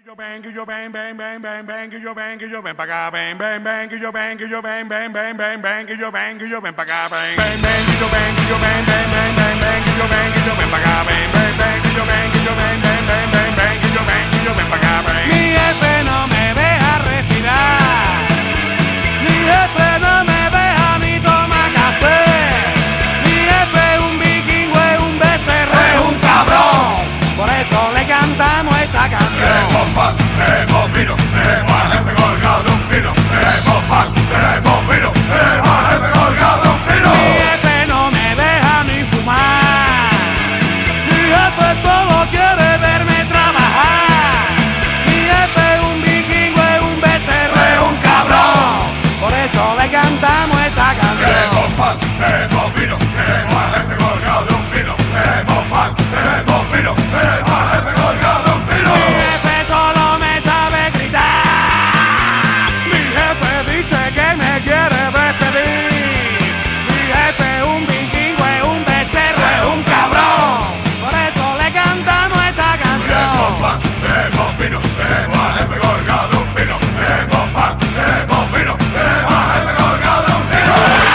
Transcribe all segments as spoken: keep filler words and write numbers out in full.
Yo ven, que yo ven, ven, ven, ven, ven, que yo ven, que yo ven para acá, ven, ven, ven, que yo ven, que yo ven, ven, ven, ven, ven, que yo ven, que yo ven para acá, ven, ven, ven, que yo ven, que yo ven, ven, ven, ven, ven, que yo ven, que yo ven para acá, ven, ven, ven, que yo ven, que yo ven, ven, ven, ven, ven, que yo ven, que yo ven para acá, ven. Mi jefe no me deja respirar, mi jefe no me deja ni tomar café, mi jefe es un vikingo, es un becerro, es un cabrón, por eso le cantamos esta canción. Queremos pan, queremos vino, queremos al jefe colgado de un pino, queremos pan, queremos vino, queremos al jefe colgado de un pino. Mi jefe no me deja ni fumar, mi jefe todo quiere verme trabajar, mi jefe es un vikingo, es un becerro, es un cabrón, por eso le cantamos esta canción. Queremos pan, queremos vino, queremos al jefe colgado de un pino, queremos pan, queremos vino, queremos al jefe colgado de un pino. Mi jefe solo me sabe gritar, mi jefe dice que me quiere despedir, mi jefe es un vikingo, es un becerro, es un cabrón, por eso le cantamos esta canción. Queremos pan, queremos vino, queremos al jefe colgado de un pino, queremos pan, queremos vino, queremos al jefe colgado de un pino.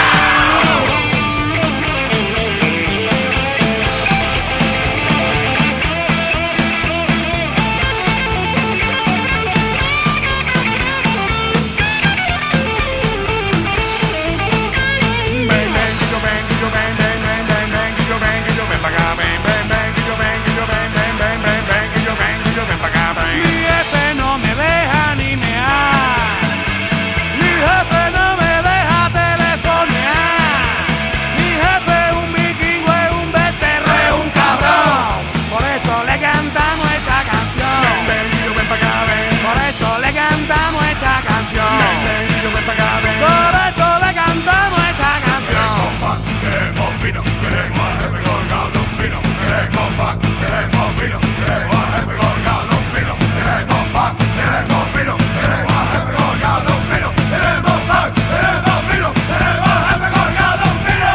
Ven, ven, que yo ven, que yo ven, ven, ven, ven, ven, que yo ven, que yo ven para acá, ven, ven, ven, que yo ven, que yo ven, ven, ven, ven, ven, que yo ven, que yo ven para acá, ven. Mi jefe no me deja ni mear, mi jefe no me deja telefonear, mi jefe es un vikingo, es un becerro, es un cabrón, por eso le cantamos esta canción. Ven, ven, que yo ven para acá, ven, Por eso le cantamos esta canción. ven, ven, que yo ven para acá, ven. Por eso le cantamos esta canción. Queremos pan, queremos vino, queremos al jefe colgado de un pino, queremos pan, queremos vino, queremos al jefe colgado de un pino, queremos pan, queremos vino, queremos al jefe colgado de un pino, queremos pan, queremos vino, queremos al jefe colgado de un pino.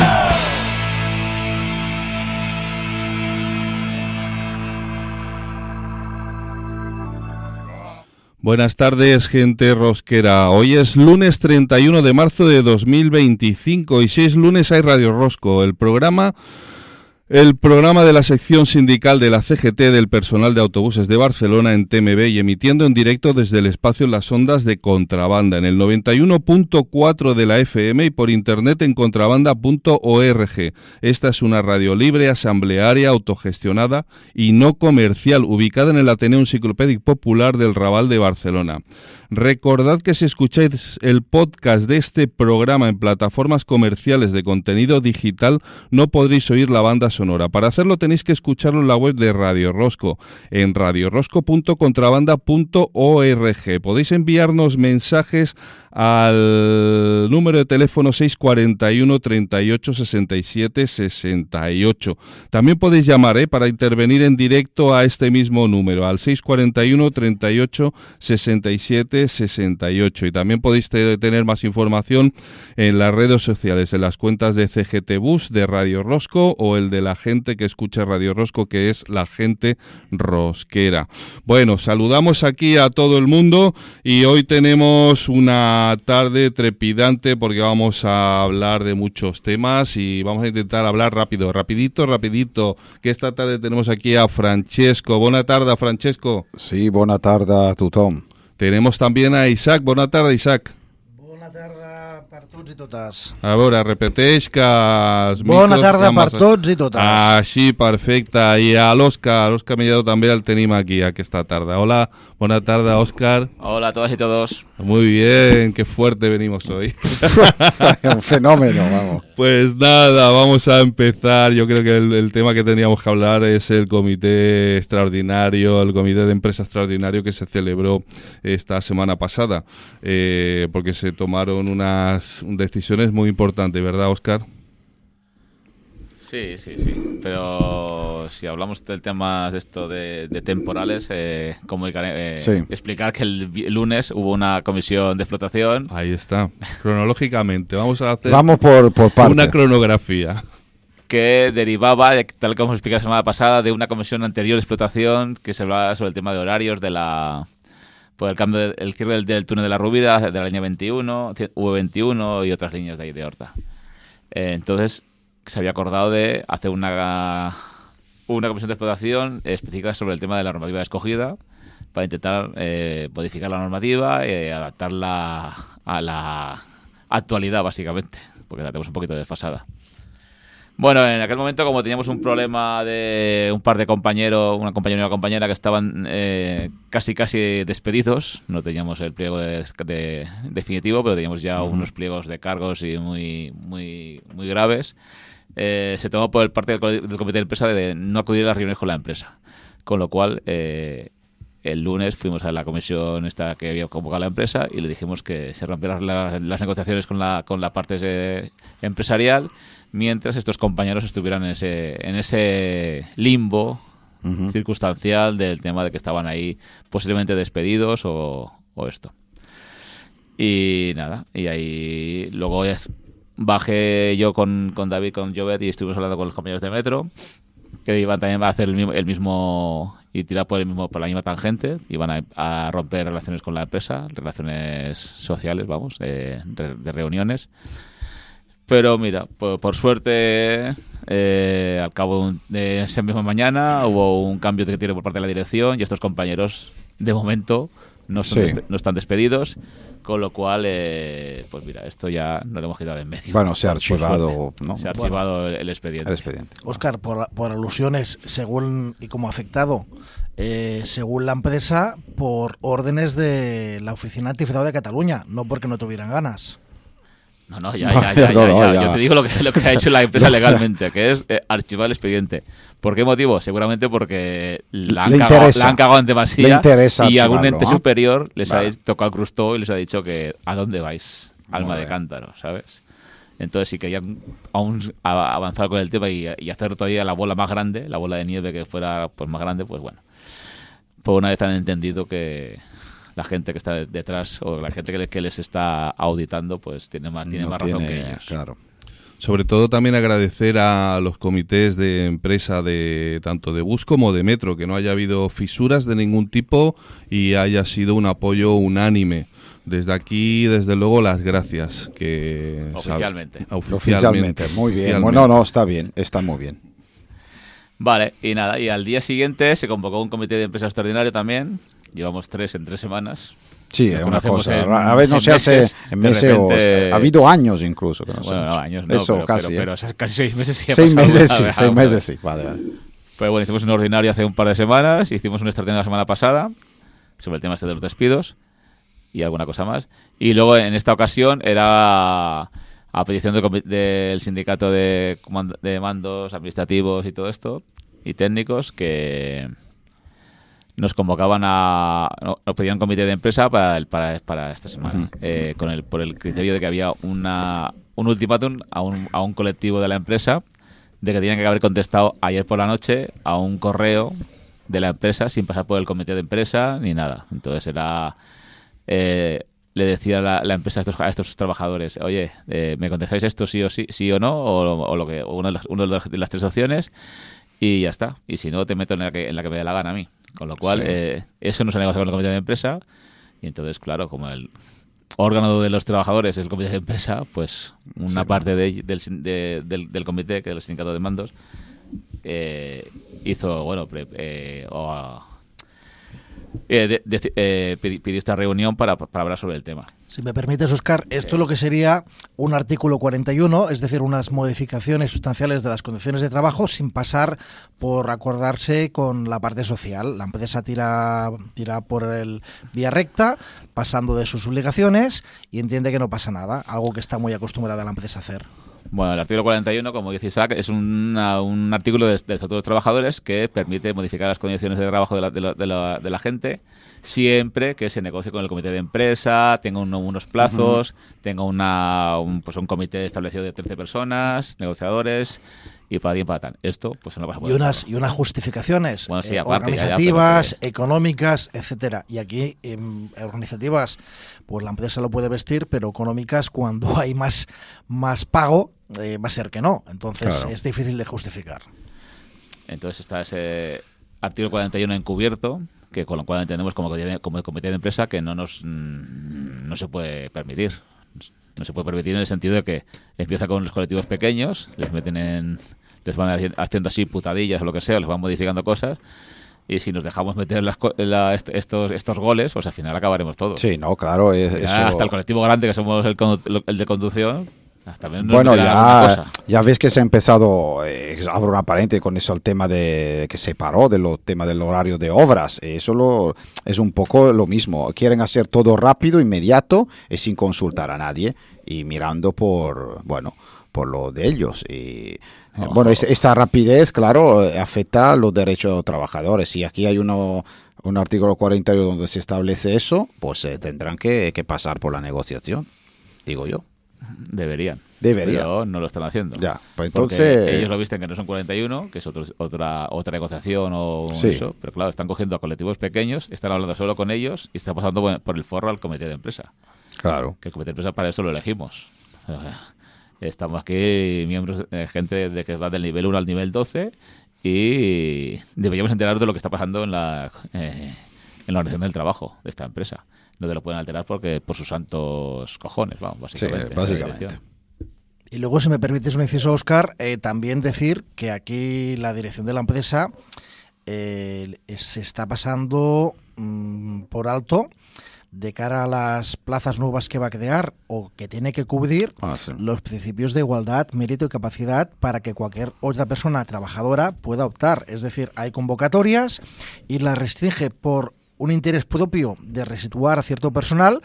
Buenas tardes, gente rosquera. Hoy es lunes treinta y uno de marzo de dos mil veinticinco y si es lunes hay Radio Rosco, el programa el programa de la sección sindical de la C G T del personal de autobuses de Barcelona en T M B y emitiendo en directo desde el espacio Las Ondas de Contrabanda en el noventa y uno punto cuatro de la F M y por internet en contrabanda punto org. Esta es una radio libre, asamblearia, autogestionada y no comercial, ubicada en el Ateneo Enciclopédico Popular del Raval de Barcelona. Recordad que si escucháis el podcast de este programa en plataformas comerciales de contenido digital no podréis oír la banda sonora. Para hacerlo tenéis que escucharlo en la web de Radio Rosco, en radio rosco punto contrabanda punto org. Podéis enviarnos mensajes al número de teléfono seis cuatro uno, treinta y ocho, sesenta y siete, sesenta y ocho. También podéis llamar ¿eh? para intervenir en directo a este mismo número, al seis cuatro uno, treinta y ocho, sesenta y siete, sesenta y ocho. Y también podéis te- tener más información en las redes sociales, en las cuentas de C G T Bus, de Radio Rosco o el de la gente que escucha Radio Rosco, que es la gente rosquera. Bueno, saludamos aquí a todo el mundo y hoy tenemos una tarde trepidante porque vamos a hablar de muchos temas y vamos a intentar hablar rápido, rapidito, rapidito, que esta tarde tenemos aquí a Francesco. Buena tarde, Francesco. Sí, bona tarda a tothom. Tenemos también a Isaac. Buena tarde, Isaac. Bona tarda per tots i totes. A veure, repeteix que... els Bona micros tarda ja per massa- tots i totes. Ah, sí, perfecte. I a l'Òscar, l'Òscar Mellado també el tenim aquí aquesta tarda. Hola, bona tarda, Òscar. Hola a todas y todos. Muy bien, qué fuerte venimos hoy. Un fenómeno, vamos. Pues nada, vamos a empezar. Yo creo que el, el tema que teníamos que hablar es el comité extraordinario, el comité de empresa extraordinario que se celebró esta semana pasada, eh, porque se tomaron unas decisiones muy importantes, ¿verdad, Óscar? Sí, sí, sí. Pero si hablamos del tema de esto de, de temporales, eh, comunicaré, eh, Sí. explicar que el vi- lunes hubo una comisión de explotación. Ahí está, cronológicamente. Vamos a hacer Vamos por, por parte. una cronografía. Que derivaba, tal como explicé la semana pasada, de una comisión anterior de explotación que se hablaba sobre el tema de horarios de la por el cambio del el giro del, del túnel de la Rubida, de la línea veintiuno, V veintiuno y otras líneas de ahí de Horta. Eh, entonces se había acordado de hacer una, una comisión de explotación específica sobre el tema de la normativa escogida para intentar eh, modificar la normativa y eh, adaptarla a la actualidad, básicamente, porque la tenemos un poquito desfasada. Bueno, en aquel momento, como teníamos un problema de un par de compañeros, una compañera y una compañera que estaban eh, casi casi despedidos, no teníamos el pliego de, de, definitivo, pero teníamos ya uh-huh. unos pliegos de cargos y muy muy muy graves, eh, se tomó por el parte del, del comité de empresa de no acudir a las reuniones con la empresa, con lo cual eh, el lunes fuimos a la comisión esta que había convocado la empresa y le dijimos que se rompieran las, las negociaciones con la con la parte de, empresarial, mientras estos compañeros estuvieran en ese en ese limbo uh-huh. circunstancial del tema de que estaban ahí posiblemente despedidos o, o esto. Y nada, y ahí luego ya bajé yo con, con David, con Jovet, y estuvimos hablando con los compañeros de Metro, que iban también a hacer el mismo, el mismo y tirar por el mismo por la misma tangente, iban a, a romper relaciones con la empresa, relaciones sociales, vamos, eh, de, de reuniones. Pero mira, por, por suerte, eh, al cabo de esa misma mañana hubo un cambio que tiene por parte de la dirección y estos compañeros, de momento, no, son sí. despe- no están despedidos, con lo cual, eh, pues mira, esto ya no lo hemos quitado en medio. Bueno, se ha archivado, ¿no? Se ha archivado bueno, el, el expediente. El expediente. Óscar, por, por alusiones, según y como afectado, eh, según la empresa, por órdenes de la Oficina Antifraude de Cataluña, no porque no tuvieran ganas. No, no, ya, ya, ya, ya, ya, ya. Yo te digo lo que, lo que ha hecho la empresa legalmente, que es eh, archivar el expediente. ¿Por qué motivo? Seguramente porque la han, cagado, la han cagado en demasía y algún ente ¿no? superior les vale. ha tocado el crustó y les ha dicho que ¿a dónde vais? Alma de cántaro, ¿sabes? Entonces, si querían aún avanzar con el tema y, y hacer todavía la bola más grande, la bola de nieve que fuera pues más grande, pues bueno. Pues una vez han entendido que la gente que está detrás o la gente que les, que les está auditando pues tiene más, tiene no más razón tiene, que ellos. Claro. Sobre todo también agradecer a los comités de empresa de tanto de Bus como de Metro, que no haya habido fisuras de ningún tipo y haya sido un apoyo unánime. Desde aquí, desde luego, las gracias. Que Oficialmente. Sabe, oficialmente. Oficialmente, muy bien. Bueno, no, está bien, está muy bien. Vale, y nada, y al día siguiente se convocó un comité de empresa extraordinario también. Llevamos tres en tres semanas. Sí, es una cosa. En, a veces no se hace en meses. Repente, o, ha habido años incluso. Que no bueno, no, años no. Eso pero, casi. Pero, pero, pero casi seis meses sí ha Seis pasado meses sí, vez, seis vale. meses sí. Vale, vale. Pues bueno, hicimos un ordinario hace un par de semanas. Hicimos un extraordinario la semana pasada sobre el tema este de los despidos y alguna cosa más. Y luego en esta ocasión era a petición del, del sindicato de, de mandos administrativos y todo esto y técnicos que nos convocaban a nos pedían un comité de empresa para el, para, para esta semana, uh-huh. eh, con el por el criterio de que había una un ultimátum a un, a un colectivo de la empresa de que tenían que haber contestado ayer por la noche a un correo de la empresa sin pasar por el comité de empresa ni nada. Entonces era eh, le decía la, la empresa a estos, a estos trabajadores, oye, eh, ¿me contestáis esto sí o sí, sí o no? O, o lo que o una de las, una de las, de las tres opciones y ya está. Y si no, te meto en la que, en la que me dé la gana a mí. Con lo cual, sí. eh, eso no se ha negociado con el comité de empresa y entonces, claro, como el órgano de los trabajadores es el comité de empresa, pues una sí, parte de, del, de, del, del comité, que es el sindicato de mandos, eh, hizo, bueno, pre, eh, o, eh, de, de, eh, pidió esta reunión para, para hablar sobre el tema. Si me permites, Óscar, esto es lo que sería un artículo cuarenta y uno, es decir, unas modificaciones sustanciales de las condiciones de trabajo sin pasar por acordarse con la parte social. La empresa tira, tira por el vía recta, pasando de sus obligaciones y entiende que no pasa nada, algo que está muy acostumbrada la empresa a hacer. Bueno, el artículo cuarenta y uno, como dice Isaac, es una, un artículo del de Estatuto de los Trabajadores que permite modificar las condiciones de trabajo de la, de la, de la, de la gente siempre que se negocie con el comité de empresa, tenga un, unos plazos, uh-huh. tenga una, un, pues un comité establecido de trece personas, negociadores y para bien para tal. Esto pues no pasa por y unas y unas justificaciones bueno, sí, eh, aparte, organizativas, ya, ya, que... económicas, etcétera. Y aquí eh, organizativas, pues la empresa lo puede vestir, pero económicas cuando hay más más pago eh, va a ser que no. Entonces claro. es difícil de justificar. Entonces está ese artículo cuarenta y uno encubierto que con lo cual entendemos como, como comité de empresa que no nos no se puede permitir. No se puede permitir en el sentido de que empieza con los colectivos pequeños, les meten en, les van haciendo así putadillas o lo que sea, les van modificando cosas, y si nos dejamos meter las, la, estos estos goles, pues al final acabaremos todos. Sí, no, claro. Es, final, eso... Hasta el colectivo grande, que somos el, el de conducción, también nos bueno, ya, cosa. ya ves que se ha empezado, eh, abro una paréntesis con eso, el tema de que se paró de lo tema del horario de obras. Eso lo, es un poco lo mismo. Quieren hacer todo rápido, inmediato y sin consultar a nadie y mirando por, bueno, por lo de ellos. Y oh. bueno, es, esta rapidez, claro, afecta a los derechos de los trabajadores. Y aquí hay uno, un artículo cuarenta donde se establece eso, pues eh, tendrán que, que pasar por la negociación, digo yo. Deberían. Deberían. Pero no lo están haciendo. Ya, pues entonces... Porque ellos lo visten que no son cuarenta y uno, que es otro, otra otra negociación o sí. eso. Pero claro, están cogiendo a colectivos pequeños, están hablando solo con ellos y están pasando por el forro al comité de empresa. Claro. Que el comité de empresa para eso lo elegimos. Estamos aquí miembros, eh, gente de que va del nivel uno al nivel doce y deberíamos enterarnos de lo que está pasando en la, eh, en la organización del trabajo de esta empresa. No te lo pueden alterar porque por sus santos cojones, vamos, básicamente. Sí, básicamente. Y luego, si me permites un inciso, Óscar, eh, también decir que aquí la dirección de la empresa eh, se está pasando mmm, por alto de cara a las plazas nuevas que va a crear o que tiene que cubrir ah, sí. los principios de igualdad, mérito y capacidad para que cualquier otra persona trabajadora pueda optar. Es decir, hay convocatorias y las restringe por un interés propio de resituar a cierto personal,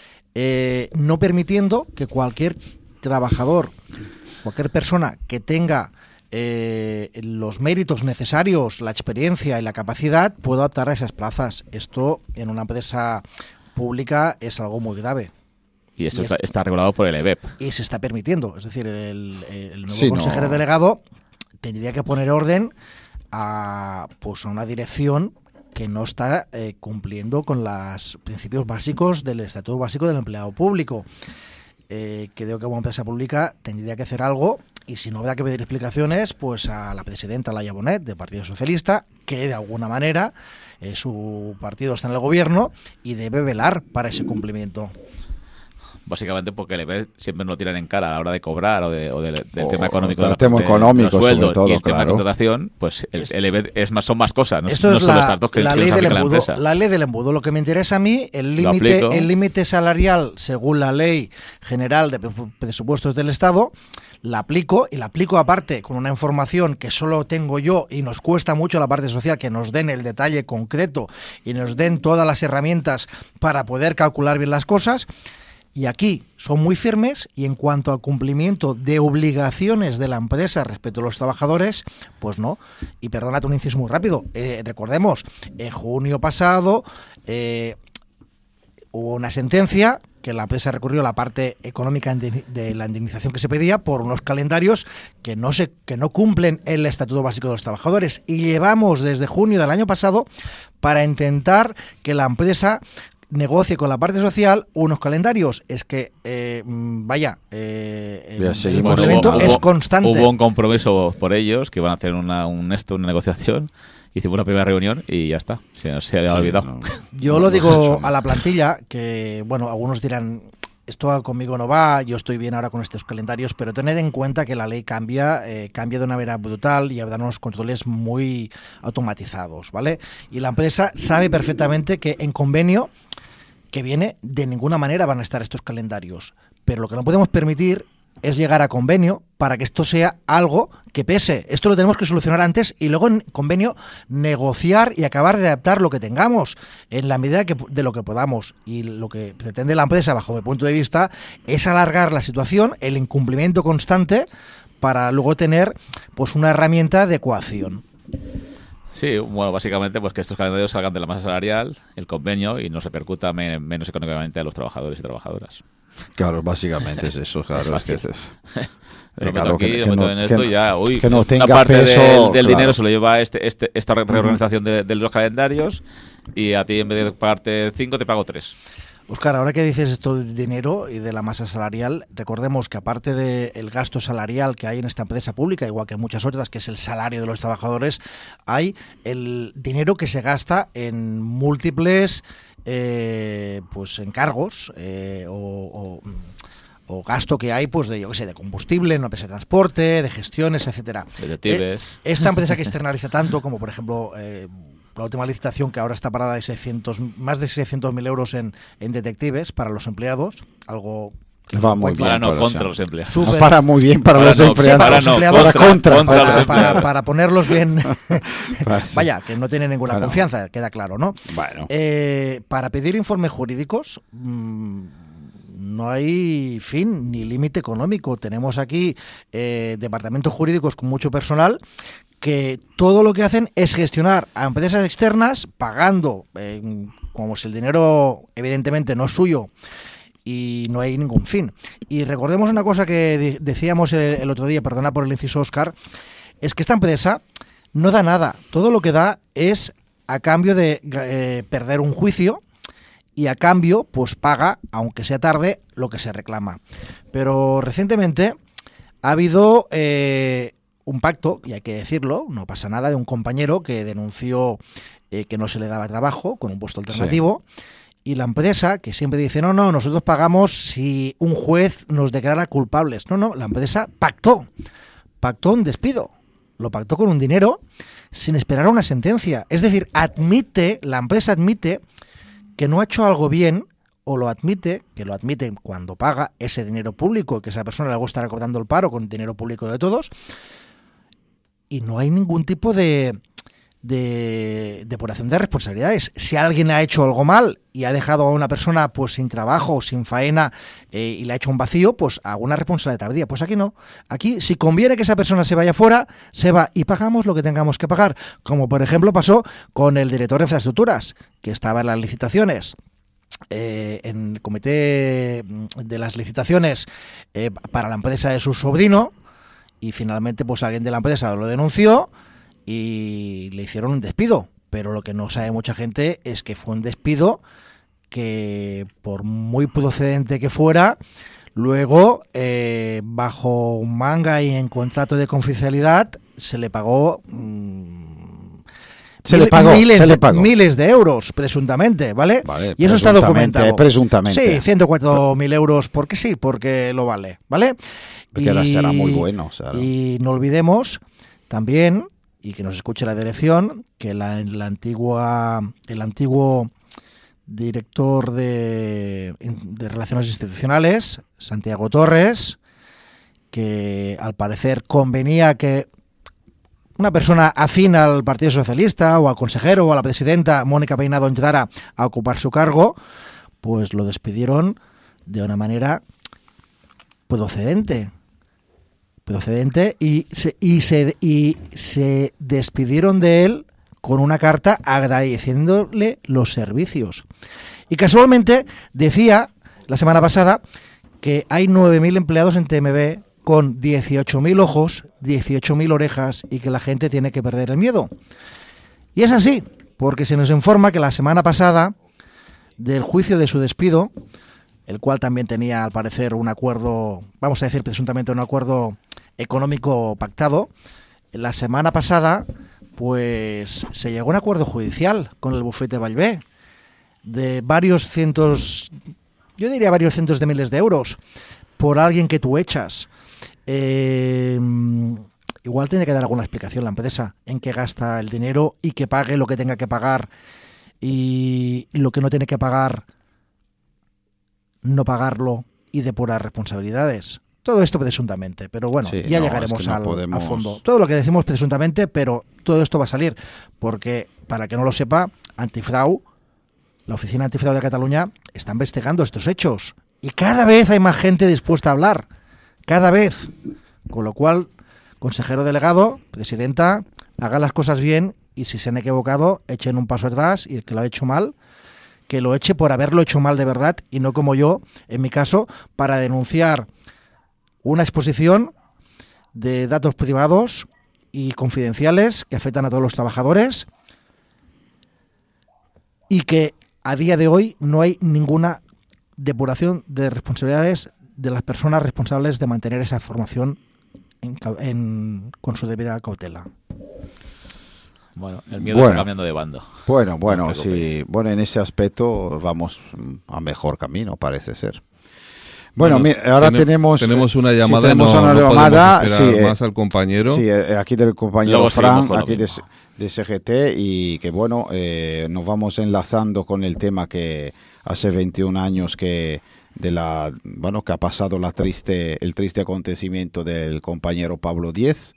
eh, no permitiendo que cualquier trabajador, cualquier persona que tenga eh, los méritos necesarios, la experiencia y la capacidad, pueda optar a esas plazas. Esto en una empresa pública es algo muy grave. Y eso y está, es, está regulado por el E B E P. Y se está permitiendo. Es decir, el, el nuevo sí, consejero no. delegado tendría que poner orden a, pues, a una dirección que no está eh, cumpliendo con los principios básicos del Estatuto Básico del Empleado Público. Eh, creo que como empresa pública tendría que hacer algo, y si no habrá que pedir explicaciones, pues a la presidenta Laia Bonet del Partido Socialista, que de alguna manera eh, su partido está en el gobierno y debe velar para ese cumplimiento. Básicamente porque el E B E P siempre nos lo tiran en cara a la hora de cobrar o, de, o de, del o tema económico, del de, tema de, económico de los sueldos, sobre todo, y el claro. tema de contratación, pues el, el E B E P es más, son más cosas, no, Esto no es son la, los datos que, la que ley nos del aplica la embudo. empresa. La ley del embudo. Lo que me interesa a mí, el límite el límite salarial según la Ley General de Presupuestos del Estado, la aplico y la aplico aparte con una información que solo tengo yo y nos cuesta mucho a la parte social que nos den el detalle concreto y nos den todas las herramientas para poder calcular bien las cosas. Y aquí son muy firmes y en cuanto al cumplimiento de obligaciones de la empresa respecto a los trabajadores, pues no. Y perdónate un inciso muy rápido. Eh, recordemos, en junio pasado eh, hubo una sentencia que la empresa recurrió a la parte económica de la indemnización que se pedía por unos calendarios que no se que no cumplen el Estatuto Básico de los Trabajadores. Y llevamos desde junio del año pasado para intentar que la empresa negocie con la parte social unos calendarios. Es que, eh, vaya, eh, el, el complemento hubo, es constante. Hubo un compromiso por ellos que iban a hacer una, un esto, una negociación. Hicimos una primera reunión y ya está. Se, se había olvidado. Sí, no, Yo no, lo digo no, a la plantilla, que, bueno, algunos dirán, esto conmigo no va, yo estoy bien ahora con estos calendarios, pero tened en cuenta que la ley cambia, eh, cambia de una manera brutal y habrá unos controles muy automatizados, ¿vale? Y la empresa sabe perfectamente que en convenio que viene, de ninguna manera van a estar estos calendarios. Pero lo que no podemos permitir es llegar a convenio para que esto sea algo que pese. Esto lo tenemos que solucionar antes y luego en convenio negociar y acabar de adaptar lo que tengamos en la medida que, de lo que podamos. Y lo que pretende la empresa, bajo mi punto de vista, es alargar la situación, el incumplimiento constante, para luego tener pues una herramienta de coacción. Sí, bueno, básicamente pues que estos calendarios salgan de la masa salarial, el convenio, y no se repercuta me, menos económicamente a los trabajadores y trabajadoras. Claro, básicamente es eso, claro. Es es que, lo eh, claro, aquí, que, lo que meto no, en esto que, y ya, uy, que no tenga una parte peso, del, del claro. dinero se lo lleva este, este, esta reorganización uh-huh. de, de los calendarios y a ti en vez de pagarte cinco te pago tres. Óscar, ahora que dices esto del dinero y de la masa salarial, recordemos que aparte del gasto salarial que hay en esta empresa pública, igual que en muchas otras, que es el salario de los trabajadores, hay el dinero que se gasta en múltiples eh, pues encargos eh, o, o, o gasto que hay, pues de yo qué sé, de combustible, en una empresa de transporte, de gestiones, etcétera. Detectives. Eh, esta empresa que externaliza tanto, como por ejemplo eh, la última licitación que ahora está parada de seiscientos, más de seiscientos mil euros en, en detectives para los empleados, algo que Va muy bien. Para no, para contra los- los empleados. Súper- No para muy bien para Para los no, empleados. para para los no, empleados, para contra, contra para, los para- empleados. para ponerlos bien, Pues sí. vaya, que no tiene ninguna Bueno. confianza, queda claro, ¿no? Bueno. Eh, para pedir informes jurídicos mmm, no hay fin ni límite económico. Tenemos aquí eh, departamentos jurídicos con mucho personal que todo lo que hacen es gestionar a empresas externas pagando, eh, como si el dinero evidentemente no es suyo y no hay ningún fin. Y recordemos una cosa que de- decíamos el, el otro día, perdona por el inciso, Óscar, es que esta empresa no da nada. Todo lo que da es a cambio de eh, perder un juicio y a cambio pues paga, aunque sea tarde, lo que se reclama. Pero recientemente ha habido eh, un pacto, y hay que decirlo, no pasa nada, de un compañero que denunció eh, que no se le daba trabajo con un puesto alternativo. Y la empresa, que siempre dice, no, no, nosotros pagamos si un juez nos declara culpables. No, no, la empresa pactó, pactó un despido, lo pactó con un dinero sin esperar una sentencia. Es decir, admite, la empresa admite que no ha hecho algo bien, o lo admite, que lo admite cuando paga ese dinero público, que esa persona le gusta recordando el paro con dinero público de todos, y no hay ningún tipo de... de depuración de responsabilidades. Si alguien ha hecho algo mal y ha dejado a una persona pues sin trabajo o sin faena eh, y le ha hecho un vacío, pues alguna responsabilidad habría. Pues aquí no. Aquí, si conviene que esa persona se vaya fuera, se va y pagamos lo que tengamos que pagar. Como por ejemplo pasó con el director de infraestructuras, que estaba en las licitaciones. Eh, en el comité de las licitaciones eh, para la empresa de su sobrino, y finalmente pues alguien de la empresa lo denunció y le hicieron un despido. Pero lo que no sabe mucha gente es que fue un despido que, por muy procedente que fuera, luego eh, bajo manga y en contrato de confidencialidad se le pagó mmm, Se le pagó, miles, se le de, pagó. miles de euros, presuntamente, ¿vale? Vale, Y eso está presuntamente, documentado. presuntamente. Sí, ciento cuatro mil euros porque sí, porque lo vale, ¿vale? Porque ahora será muy bueno, o sea, ¿no? Y no olvidemos también, y que nos escuche la dirección, que la, la antigua, el antiguo director de, de Relaciones Institucionales, Santiago Torres, que al parecer convenía que una persona afín al Partido Socialista o al consejero o a la presidenta Mónica Peinado entrara a ocupar su cargo, pues lo despidieron de una manera procedente. procedente y se, y se y se despidieron de él con una carta agradeciéndole los servicios. Y casualmente decía la semana pasada que hay nueve mil empleados en T M B con dieciocho mil ojos, dieciocho mil orejas y que la gente tiene que perder el miedo. Y es así, porque se nos informa que la semana pasada del juicio de su despido, el cual también tenía al parecer un acuerdo, vamos a decir presuntamente un acuerdo económico pactado, la semana pasada pues se llegó a un acuerdo judicial con el bufete Vallvé de varios cientos, yo diría varios cientos de miles de euros por alguien que tú echas. Eh, igual tiene que dar alguna explicación la empresa en qué gasta el dinero y que pague lo que tenga que pagar, y lo que no tiene que pagar no pagarlo y depurar responsabilidades. Todo esto presuntamente, pero bueno, Sí, ya no, llegaremos es que no al, podemos- a fondo. Todo lo que decimos presuntamente, pero todo esto va a salir, porque, para que no lo sepa, Antifrau, la Oficina Antifrau de Cataluña, está investigando estos hechos. Y cada vez hay más gente dispuesta a hablar. Cada vez. Con lo cual, consejero delegado, presidenta, hagan las cosas bien, y si se han equivocado, echen un paso atrás, y el que lo ha hecho mal, que lo eche por haberlo hecho mal de verdad, y no como yo, en mi caso, para denunciar una exposición de datos privados y confidenciales que afectan a todos los trabajadores, y que a día de hoy no hay ninguna depuración de responsabilidades de las personas responsables de mantener esa formación en, en, con su debida cautela. Bueno, el miedo Bueno. está cambiando de bando. Bueno, bueno, No te preocupes. sí, bueno, en ese aspecto vamos a mejor camino, parece ser. Bueno, Bueno, mira, ahora tene- tenemos tenemos una sí, llamada, tenemos no, una no llamada, podemos sí, esperar eh, más al compañero. sí, eh, aquí del compañero Luego seguimos Fran, con lo aquí de, mismo. de S G T, y que bueno, eh, nos vamos enlazando con el tema que hace veintiún años que de la bueno que ha pasado la triste el triste acontecimiento del compañero Pablo Díez.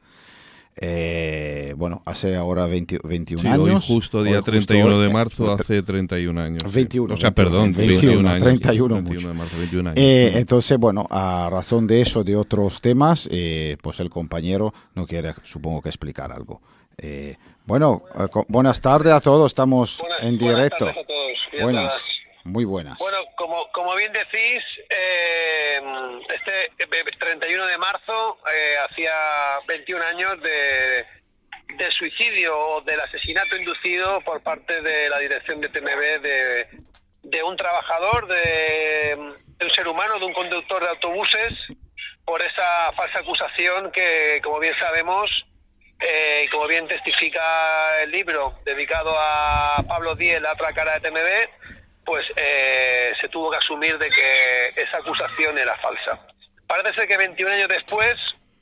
Eh, bueno, hace ahora veinte, veintiún Sí, años. hoy justo día Hoy justo treinta y uno hoy, de eh, marzo, tre- hace treinta y un años. veintiuno, O sea, veintiuno, perdón, veintiuno, veintiún años. treinta y uno veintiuno mucho. de marzo, veintiún años. Eh, entonces, bueno, a razón de eso, de otros temas, eh, pues el compañero no quiere, supongo que explicar algo. Eh, bueno, eh, co- buenas tardes a todos, estamos Buenas- en buenas directo. tardes a todos y a Buenas, todas. muy buenas. Bueno, como, como bien decís, eh, este eh, treinta y uno de marzo eh, hacía veintiún años de, del suicidio o del asesinato inducido por parte de la dirección de T M B de, de un trabajador, de, de un ser humano, de un conductor de autobuses, por esa falsa acusación que, como bien sabemos, eh, como bien testifica el libro dedicado a Pablo Díez, la otra cara de T M B, pues eh, se tuvo que asumir de que esa acusación era falsa. Parece ser que veintiún años después,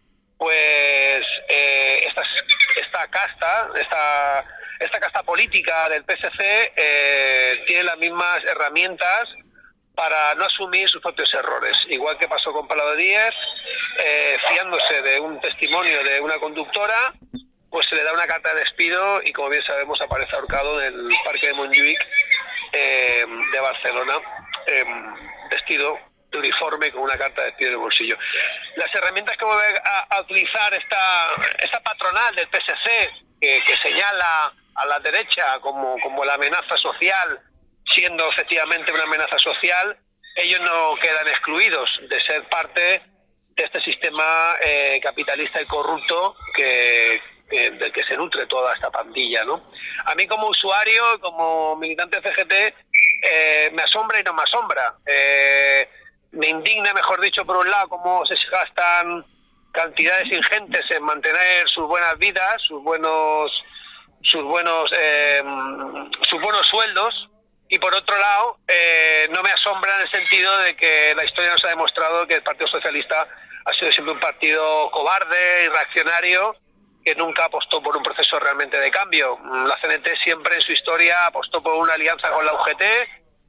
pues eh, esta, esta casta, esta, esta casta política del P S C eh, tiene las mismas herramientas para no asumir sus propios errores. Igual que pasó con Pablo Díez, eh, fiándose de un testimonio de una conductora, pues se le da una carta de despido y, como bien sabemos, aparece ahorcado en el Parque de Montjuïc eh, de Barcelona, eh, vestido de uniforme con una carta de despido en el bolsillo. Las herramientas que vuelve a, a utilizar esta, esta patronal del P S C, que, que señala a la derecha como, como la amenaza social, siendo efectivamente una amenaza social, ellos no quedan excluidos de ser parte de este sistema eh, capitalista y corrupto que, que, del que se nutre toda esta pandilla, ¿no? A mí, como usuario, como militante de C G T, eh, me asombra y no me asombra. Eh, me indigna, mejor dicho, por un lado, cómo se gastan cantidades ingentes en mantener sus buenas vidas, sus buenos, sus buenos, eh, sus buenos sueldos. Y por otro lado, eh, no me asombra en el sentido de que la historia nos ha demostrado que el Partido Socialista ha sido siempre un partido cobarde y reaccionario, que nunca apostó por un proceso realmente de cambio. La C N T siempre en su historia apostó por una alianza con la U G T,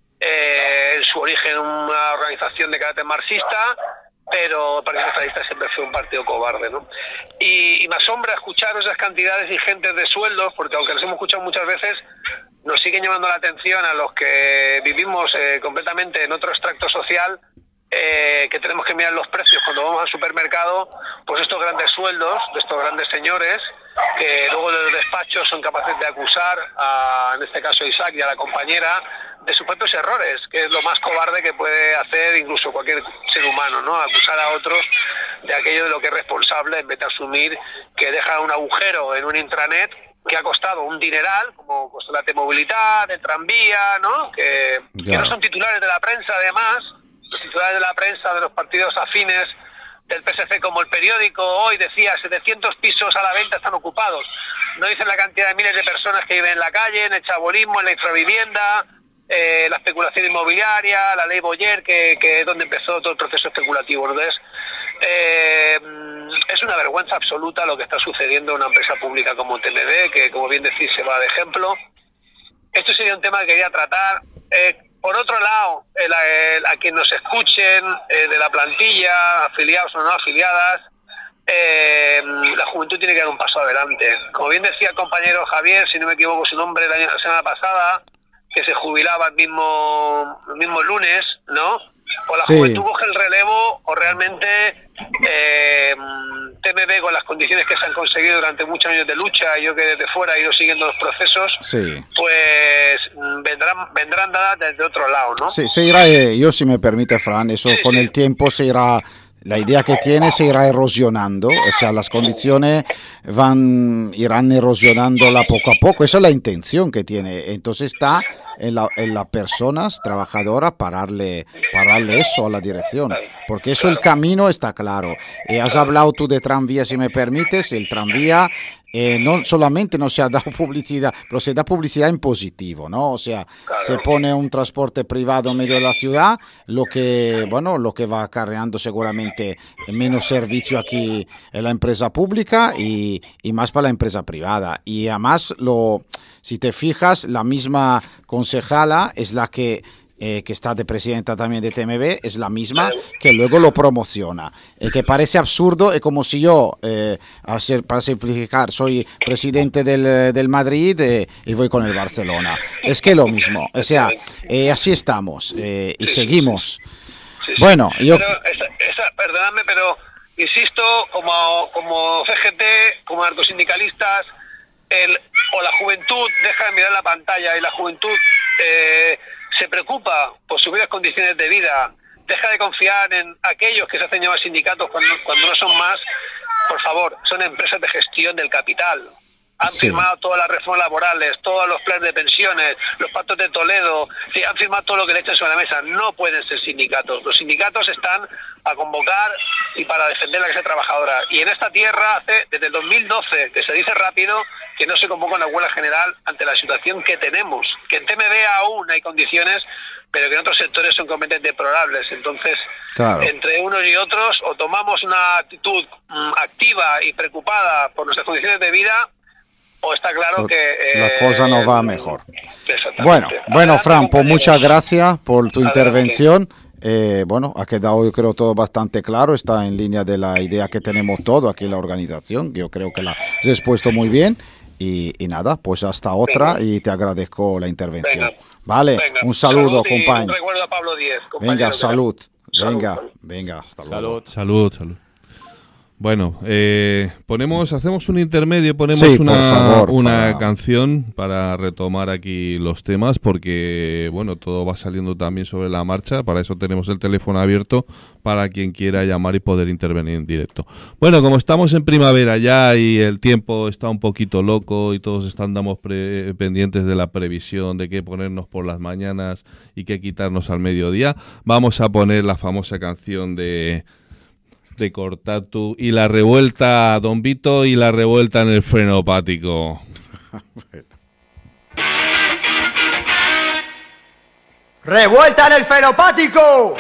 eh, en su origen una organización de carácter marxista, pero el Partido Socialista siempre fue un partido cobarde, ¿no? Y, y me asombra escuchar esas cantidades ingentes de sueldos, porque aunque los hemos escuchado muchas veces, nos siguen llamando la atención a los que vivimos eh, completamente en otro extracto social, eh, que tenemos que mirar los precios cuando vamos al supermercado, pues estos grandes sueldos de estos grandes señores, que luego de los despachos son capaces de acusar, a, en este caso a Isaac y a la compañera, de sus propios errores, que es lo más cobarde que puede hacer incluso cualquier ser humano, ¿no? Acusar a otros de aquello de lo que es responsable, en vez de asumir que deja un agujero en un intranet que ha costado un dineral, como costó la T-Movilidad, el tranvía, ¿no? Que, que no son titulares de la prensa, además, los titulares de la prensa de los partidos afines del P S C, como El Periódico hoy decía, setecientos pisos a la venta están ocupados. No dicen la cantidad de miles de personas que viven en la calle, en el chabolismo, en la infravivienda, eh, la especulación inmobiliaria, la ley Boyer, que, que es donde empezó todo el proceso especulativo. Entonces, eh, es una vergüenza absoluta lo que está sucediendo en una empresa pública como T M B, que, como bien decís, se va de ejemplo. Esto sería un tema que quería tratar. Eh, por otro lado, el, el, a quien nos escuchen eh, de la plantilla, afiliados o no afiliadas, eh, la juventud tiene que dar un paso adelante. Como bien decía el compañero Javier, si no me equivoco su nombre, la, la semana pasada, que se jubilaba el mismo, el mismo lunes, ¿no? O la sí. juventud coge el relevo, o realmente eh, T M B, con las condiciones que se han conseguido durante muchos años de lucha, y yo que desde fuera he ido siguiendo los procesos, sí. pues vendrán vendrán dadas desde otro lado, ¿no? Sí, se irá, eh, yo si me permite, Fran, eso sí, con sí. el tiempo se irá la idea que tiene se irá erosionando, o sea, las condiciones van irán erosionándola poco a poco. Esa es la intención que tiene. Entonces está en, la, en las personas trabajadoras pararle, pararle eso a la dirección, porque eso el camino está claro. Eh, has hablado tú de tranvía, si me permites, el tranvía. Eh, no solamente no se ha dado publicidad, pero se da publicidad en positivo, ¿no? O sea, claro, se pone un transporte privado en medio de la ciudad, lo que, bueno, lo que va acarreando seguramente menos servicio aquí en la empresa pública y, y más para la empresa privada. Y además, lo, si te fijas, la misma concejala es la que Eh, que está de presidenta también de T M B, es la misma que luego lo promociona. Eh, que parece absurdo, es como si yo, eh, hacer, para simplificar, soy presidente del, del Madrid eh, y voy con el Barcelona. Es que lo mismo, o sea, eh, así estamos eh, y seguimos. Sí, sí. Bueno, yo... Pero esa, esa, perdóname, pero insisto, como, como C G T, como narcosindicalistas, el, o la juventud deja de mirar la pantalla y la juventud... Eh, se preocupa por sus vidas condiciones de vida, deja de confiar en aquellos que se hacen llamar sindicatos cuando, cuando no son más, por favor, son empresas de gestión del capital. Han sí. firmado todas las reformas laborales, todos los planes de pensiones, los pactos de Toledo, sí, han firmado todo lo que le echan sobre la mesa. No pueden ser sindicatos. Los sindicatos están a convocar y para defender la clase trabajadora. Y en esta tierra, hace desde el dos mil doce, que se dice rápido, que no se convoca una huelga general ante la situación que tenemos, que en T M B aún hay condiciones, pero que en otros sectores son completamente deplorables. Entonces, claro, entre unos y otros, o tomamos una actitud mm, activa y preocupada por nuestras condiciones de vida, o está claro que... Eh, la cosa no va mejor. Bueno, bueno, Fran, pues muchas gracias por tu intervención. Eh, bueno, ha quedado, yo creo, todo bastante claro, está en línea de la idea que tenemos todo aquí en la organización, yo creo que la has expuesto muy bien. Y, y nada, pues hasta otra. Venga. Y te agradezco la intervención. Venga. Vale, venga. Un saludo, compañero. Un recuerdo a Pablo Díez. Venga, salud. Venga, salud. venga, hasta luego. Salud, salud, salud. Bueno, eh, ponemos, hacemos un intermedio, ponemos sí, una, favor, una para... canción para retomar aquí los temas, porque bueno, todo va saliendo también sobre la marcha. Para eso tenemos el teléfono abierto para quien quiera llamar y poder intervenir en directo. Bueno, como estamos en primavera ya y el tiempo está un poquito loco y todos estamos pre- pendientes de la previsión de qué ponernos por las mañanas y qué quitarnos al mediodía, vamos a poner la famosa canción de... de Cortatu y la revuelta, Don Vito, y la revuelta en el frenopático. ¡Revuelta en el frenopático!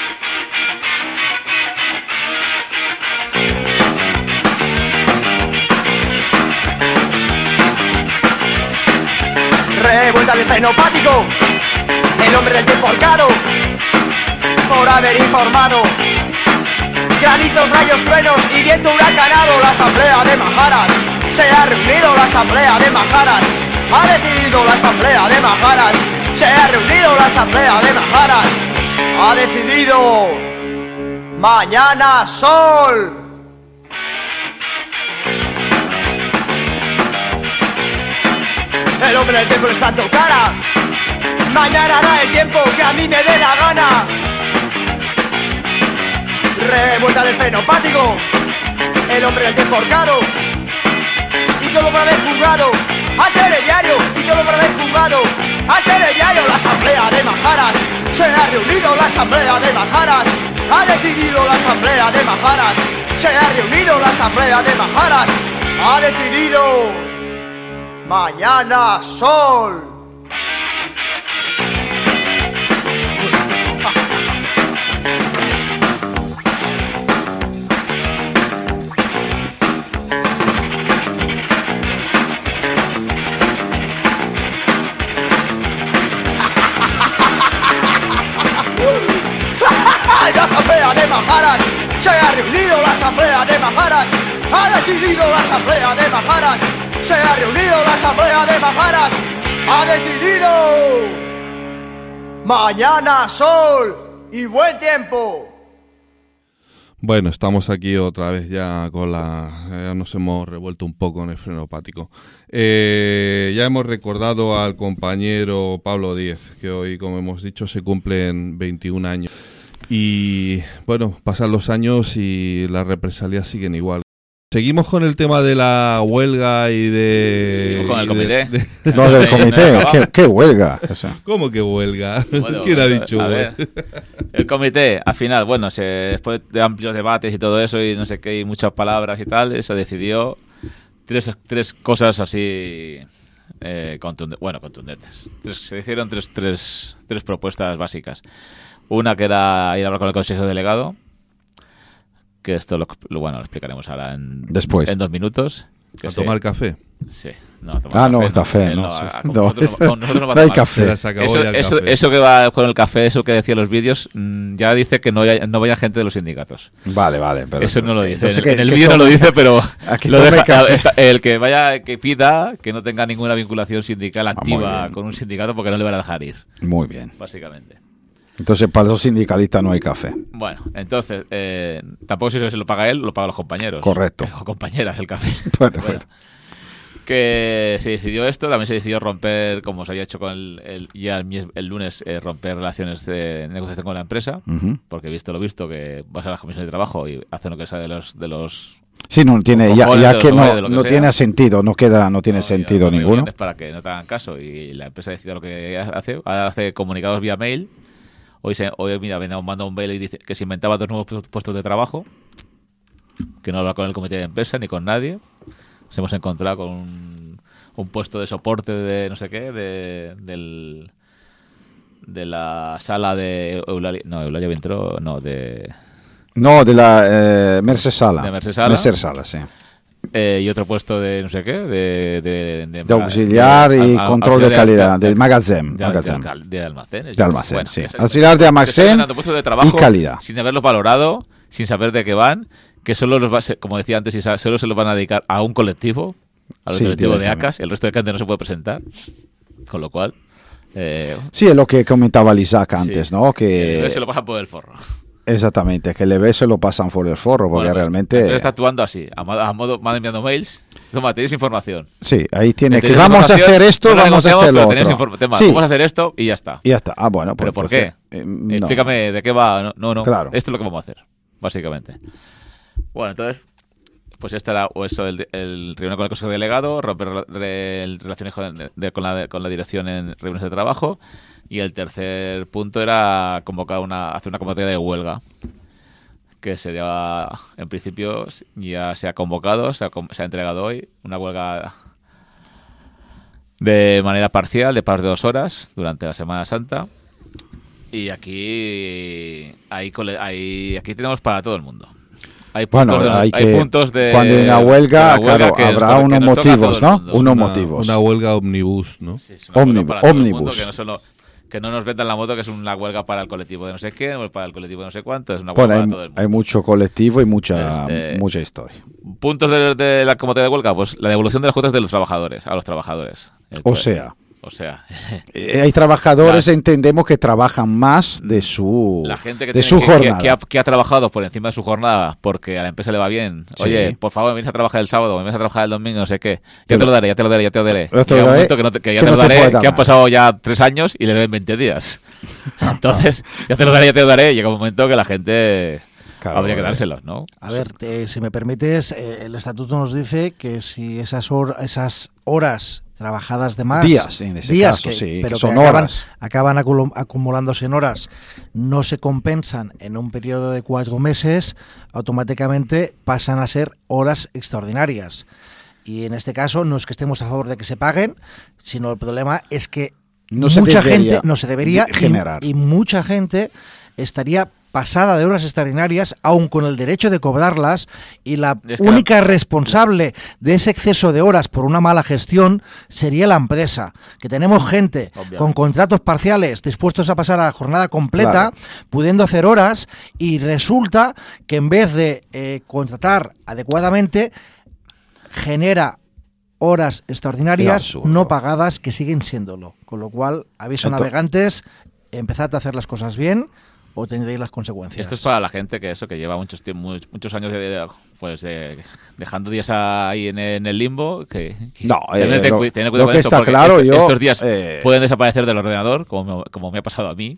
¡Revuelta en el frenopático! El hombre del tiempo arcado por haber informado. Granizos, rayos, truenos y viento huracanado. La asamblea de Majaras se ha reunido, la asamblea de Majaras ha decidido, la asamblea de Majaras se ha reunido, la asamblea de Majaras ha decidido. Mañana sol. El hombre del tiempo está en tu cara. Mañana hará el tiempo que a mí me dé la gana. Revuelta del frenopático, el hombre del tiempo horcado, y todo para haber jugado al telediario, y todo para haber jugado al telediario. La asamblea de Majaras se ha reunido, la asamblea de Majaras ha decidido, la asamblea de Majaras se ha reunido, la asamblea de Majaras ha decidido. Mañana sol. La asamblea de Majaras se ha reunido, la asamblea de Majaras ha decidido, la asamblea de Majaras se ha reunido, la asamblea de Majaras ha decidido. Mañana sol y buen tiempo. Bueno, estamos aquí otra vez ya con la... Ya nos hemos revuelto un poco en el frenopático. Eh, ya hemos recordado al compañero Pablo Díez, que hoy, como hemos dicho, se cumplen veintiún años. Y bueno, pasan los años y las represalias siguen igual. Seguimos con el tema de la huelga y de... Seguimos con el comité. de- de- No, del comité. ¿Qué, qué huelga? O sea, ¿Cómo que huelga? Bueno, ¿Quién ha a dicho ver, huelga? el comité, al final, bueno, se, después de amplios debates y todo eso, y no sé qué, y muchas palabras y tal, se decidió tres, tres cosas así eh, contundentes. Bueno, contundentes. Tres- se hicieron tres, tres, tres propuestas básicas. Una que era ir a hablar con el Consejo Delegado, que esto lo, lo- bueno, lo explicaremos ahora en, Después. en dos minutos. Que ¿A se- tomar café? Sí. No, a tomar Ah, no, café, él no, a- sí. a- con No, nosotros eso- con nosotros no va a no hay tomar. café. Se las acabó Eso, ya el eso, café. eso que va con el café, eso que decía en los vídeos, mm, ya dice que no, haya- no vaya gente de los sindicatos. vale, vale. Pero, Eso no lo dice. entonces, En, ¿qué- en el qué vídeo no lo tome- dice, pero a que lo tome deja- café. está- el que vaya, que pida que no tenga ninguna vinculación sindical muy activa bien. con un sindicato porque no le van a dejar ir, Muy bien. básicamente. Entonces, para esos sindicalistas no hay café. Bueno, entonces, eh, tampoco si se lo paga él, lo pagan los compañeros. Correcto. O compañeras, el café. Bueno, bueno. Que se decidió esto, también se decidió romper, como se había hecho con el, el- ya el, mies- el lunes, eh, romper relaciones de negociación con la empresa, Ujú. porque visto lo visto, que vas a las comisiones de trabajo y hacen lo que sea de los... De los Sí, no tiene, ya, cojones ya de que los no, cojones de lo que no sea. tiene sentido, no queda, no tiene no, sentido y las ninguno. reuniones para que no te hagan caso y la empresa decide lo que hace, hace comunicados vía mail. Hoy, se, hoy mira, me manda un mail y dice que se inventaba dos nuevos pu- puestos de trabajo, que no habla con el comité de empresa ni con nadie. Nos hemos encontrado con un, un puesto de soporte de no sé qué, de, del, de la sala de Eulalia, no, Eulalia Vintró, no, de... No, de la eh, Merced Sala. De Merced Sala. Merced Sala, sí. Eh, y otro puesto de no sé qué, de... De, de, De auxiliar y a- a- control de auxiliar calidad, de magazine, De, magazine. de, de, de almacenes. De almacén, Bueno, sí. que se- Auxiliar de que se almacén están dando puestos de trabajo y calidad. sin haberlos valorado, sin saber de qué van, que solo los va, se- como decía antes, Isa, solo se los van a dedicar a un colectivo, al Sí, colectivo de directamente. ACAS, el resto de gente no se puede presentar, con lo cual... Eh, Sí, es lo que comentaba Isaac antes, sí. ¿no? eh, Que se lo pasan por el forro. exactamente, que el E B se lo pasan por el forro, porque Bueno, pues, realmente entonces está actuando así, a, modo- a modo, van enviando mails, toma, tenéis información. sí, ahí tiene que Tenéis vamos a información, hacer esto, no la vamos a negociamos, hacer lo pero tenéis otro. inform- tema, Sí, vamos a hacer esto y ya está. y ya está. Ah, bueno, pues ¿Pero por entonces, qué? eh, no. Explícame de qué va. No, no, no. Claro. Esto es lo que vamos a hacer, básicamente. Bueno, entonces, pues este era o eso, el, el reunión con el consejo delegado, romper rela- re- relaciones con, de- con la, con la dirección en reuniones de trabajo. Y el tercer punto era convocar una, hacer una convocatoria de huelga. Que sería, en principio, ya se ha convocado, se ha, com- se ha entregado hoy una huelga de manera parcial, de par de dos horas, durante la Semana Santa. Y aquí hay, cole- hay aquí tenemos para todo el mundo. Hay puntos, Bueno, de, hay hay que puntos de cuando hay una huelga, de la claro, que nos habrá toca- que unos nos toca a motivos, todo el ¿no? mundo. Unos Una- motivos. Una huelga omnibus, ¿no? Sí, es una huelga Ómnibus, para todo el mundo, ómnibus. que no solo que no nos vendan la moto que es una huelga para el colectivo de no sé qué, o para el colectivo de no sé cuánto, es una huelga Bueno, para hay, todo el mundo. hay mucho colectivo y mucha, Pues, eh, mucha historia. Puntos de, de la convocatoria de huelga, pues la devolución de las cuotas de los trabajadores, a los trabajadores. El- O sea, o sea, eh, hay trabajadores, Las- entendemos que trabajan más de su, la gente que, de tiene su que- que- jornada. que ha, que ha trabajado por encima de su jornada porque a la empresa le va bien. Sí. Oye, por favor, me vienes a trabajar el sábado, me vienes a trabajar el domingo, no sé qué. Ya Pero- te lo daré, ya te lo daré, ya te lo daré. Pero te lo Llega un daré, momento que, no te- que ya que te no lo te daré, puede dar que han nada. pasado ya tres años y le deben veinte días. Entonces, ya te lo daré, ya te lo daré. Llega un momento que la gente Claro, habría que eh. dárselos, ¿no? A ver, te- si me permites, eh, el estatuto nos dice que si esas, hor- esas horas trabajadas de más, Días, en ese días caso, que- sí, pero que son que acaban, horas. acaban aculu- acumulándose en horas, no se compensan en un periodo de cuatro meses, automáticamente pasan a ser horas extraordinarias. Y en este caso no es que estemos a favor de que se paguen, sino el problema es que No se mucha debería gente no se debería de- generar. y, y mucha gente estaría pasada de horas extraordinarias, aun con el derecho de cobrarlas, y la Es que única responsable de ese exceso de horas por una mala gestión sería la empresa, que tenemos gente Obviamente. con contratos parciales dispuestos a pasar a la jornada completa, Claro. pudiendo hacer horas, y resulta que en vez de eh, contratar adecuadamente, genera horas extraordinarias Qué absurdo. no pagadas que siguen siéndolo. Con lo cual, aviso Ento- navegantes, empezad a hacer las cosas bien o tendréis las consecuencias. Esto es para la gente que eso que lleva muchos tiemp- muchos, muchos años de, pues de- dejando días ahí en, el- en el limbo que, que No, eh, tened lo- cu- tened lo cuidado con que esto, está porque claro, esto- yo, estos días eh, pueden desaparecer del ordenador como, me- como me ha pasado a mí,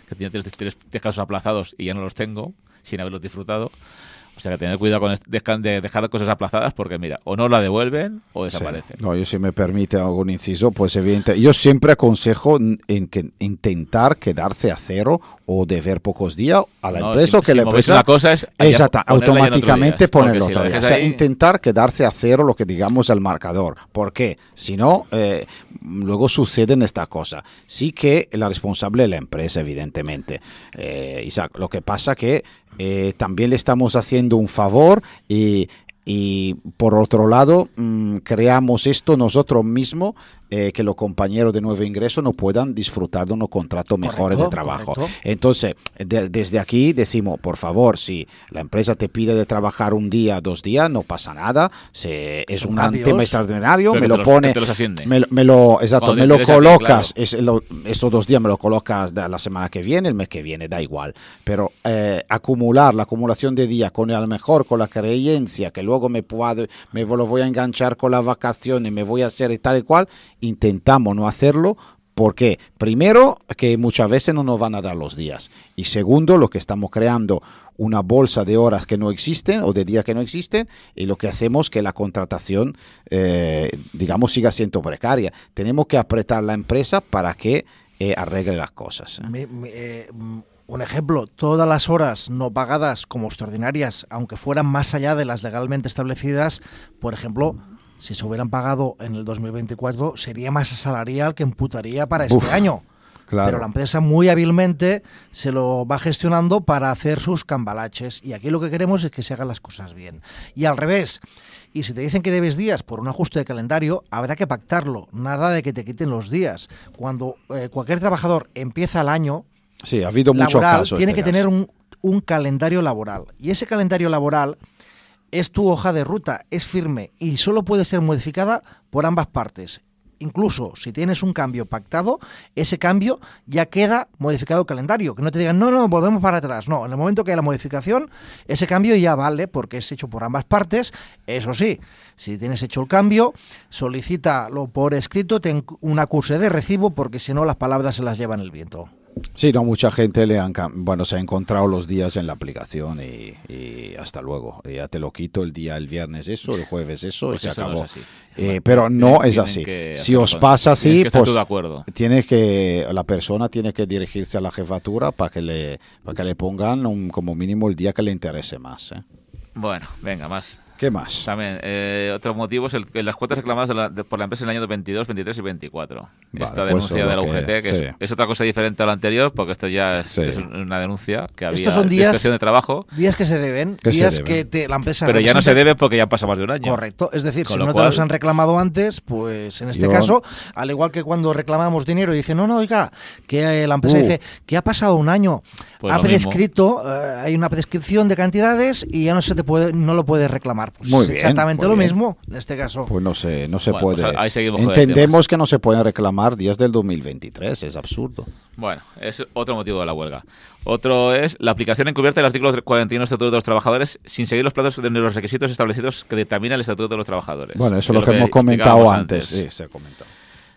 que tienes tres, tres casos aplazados y ya no los tengo, sin haberlos disfrutado. O sea que tener cuidado con este, de dejar cosas aplazadas porque, mira, o no la devuelven o desaparecen. Sí. No, yo si me permite algún inciso, pues evidentemente, yo siempre aconsejo en que intentar quedarse a cero o deber pocos días a la no, empresa si, que si la empresa una cosa es exacto, automáticamente ponerlo si otro día. Ahí... O sea, intentar quedarse a cero lo que digamos el marcador. ¿Por qué? Si no, eh, luego suceden estas cosas. Sí que la responsable es la empresa, evidentemente. Eh, Isaac, lo que pasa que Eh, también le estamos haciendo un favor y, y por otro lado mmm, creamos esto nosotros mismos, eh, que los compañeros de nuevo ingreso no puedan disfrutar de unos contratos mejores de trabajo. Correcto. Entonces, de, desde aquí decimos, por favor, si la empresa te pide de trabajar un día, dos días, no pasa nada, se, es un cambios. tema extraordinario, Pero me lo los, pone, me, me lo, exacto, me lo colocas, ti, claro. es, lo, estos dos días me lo colocas de la semana que viene, el mes que viene, da igual, pero eh, acumular la acumulación de días con a lo mejor con la creencia que luego me puedo, me lo voy a enganchar con las vacaciones, me voy a hacer y tal y cual, intentamos no hacerlo. Porque primero que muchas veces no nos van a dar los días y segundo lo que estamos creando una bolsa de horas que no existen o de días que no existen y lo que hacemos que la contratación eh, digamos siga siendo precaria. Tenemos que apretar la empresa para que eh, arregle las cosas. Mi, mi, eh, un ejemplo, todas las horas no pagadas como extraordinarias, aunque fueran más allá de las legalmente establecidas, por ejemplo, si se hubieran pagado en el dos mil veinticuatro, sería masa salarial que imputaría para este Uf, año. Claro. Pero la empresa muy hábilmente se lo va gestionando para hacer sus cambalaches. Y aquí lo que queremos es que se hagan las cosas bien. Y al revés. Y si te dicen que debes días por un ajuste de calendario, habrá que pactarlo. Nada de que te quiten los días. Cuando eh, cualquier trabajador empieza el año sí, ha habido muchos laboral, casos tiene este que caso. tener un, un calendario laboral. Y ese calendario laboral es tu hoja de ruta, es firme y solo puede ser modificada por ambas partes. Incluso si tienes un cambio pactado, ese cambio ya queda modificado el calendario. Que no te digan, no, no, volvemos para atrás. No, en el momento que hay la modificación, ese cambio ya vale porque es hecho por ambas partes. Eso sí, si tienes hecho el cambio, solicítalo por escrito, ten un acuse de recibo porque si no las palabras se las llevan el viento. Sí, no, mucha gente le han, bueno, se ha encontrado los días en la aplicación y, y hasta luego. Ya te lo quito el día, el viernes eso, el jueves eso pues y se eso acabó. No es así. Eh, pero no es así. Si os pasa así, que pues de acuerdo. tiene que la persona tiene que dirigirse a la jefatura para que le para que le pongan un, como mínimo el día que le interese más. ¿eh? Bueno, venga, más. ¿Qué más? También, eh, otro motivo es el, las cuotas reclamadas de la, de, por la empresa en el año veintidós, veintitrés y veinticuatro. Vale, esta pues denuncia de la U G T, que, que es, sí. es otra cosa diferente a la anterior, porque esto ya es, Sí. es una denuncia que había Estos son de días, inspección de trabajo. Días que se deben, que días se deben. que te, la empresa Pero ya no se representa. deben porque ya han pasado más de un año. Correcto, es decir, Con si lo no cual- te los han reclamado antes, pues en este Yo- caso, al igual que cuando reclamamos dinero y dicen, no, no, oiga, que eh, la empresa Uh. dice que ha pasado un año, Pues ha lo mismo. prescrito, eh, hay una prescripción de cantidades y ya no se te puede, no lo puedes reclamar. Pues Muy es bien, exactamente muy lo bien. mismo en este caso. Pues no se no se Bueno, puede. pues ahí seguimos con el Entendemos que no se pueden reclamar días del dos mil veintitrés, es absurdo. Bueno, es otro motivo de la huelga. Otro es la aplicación encubierta del artículo cuarenta y uno del Estatuto de los Trabajadores sin seguir los plazos de los requisitos establecidos que determina el Estatuto de los Trabajadores. Bueno, eso Que es lo que, hemos comentado explicábamos antes. Sí, se ha comentado.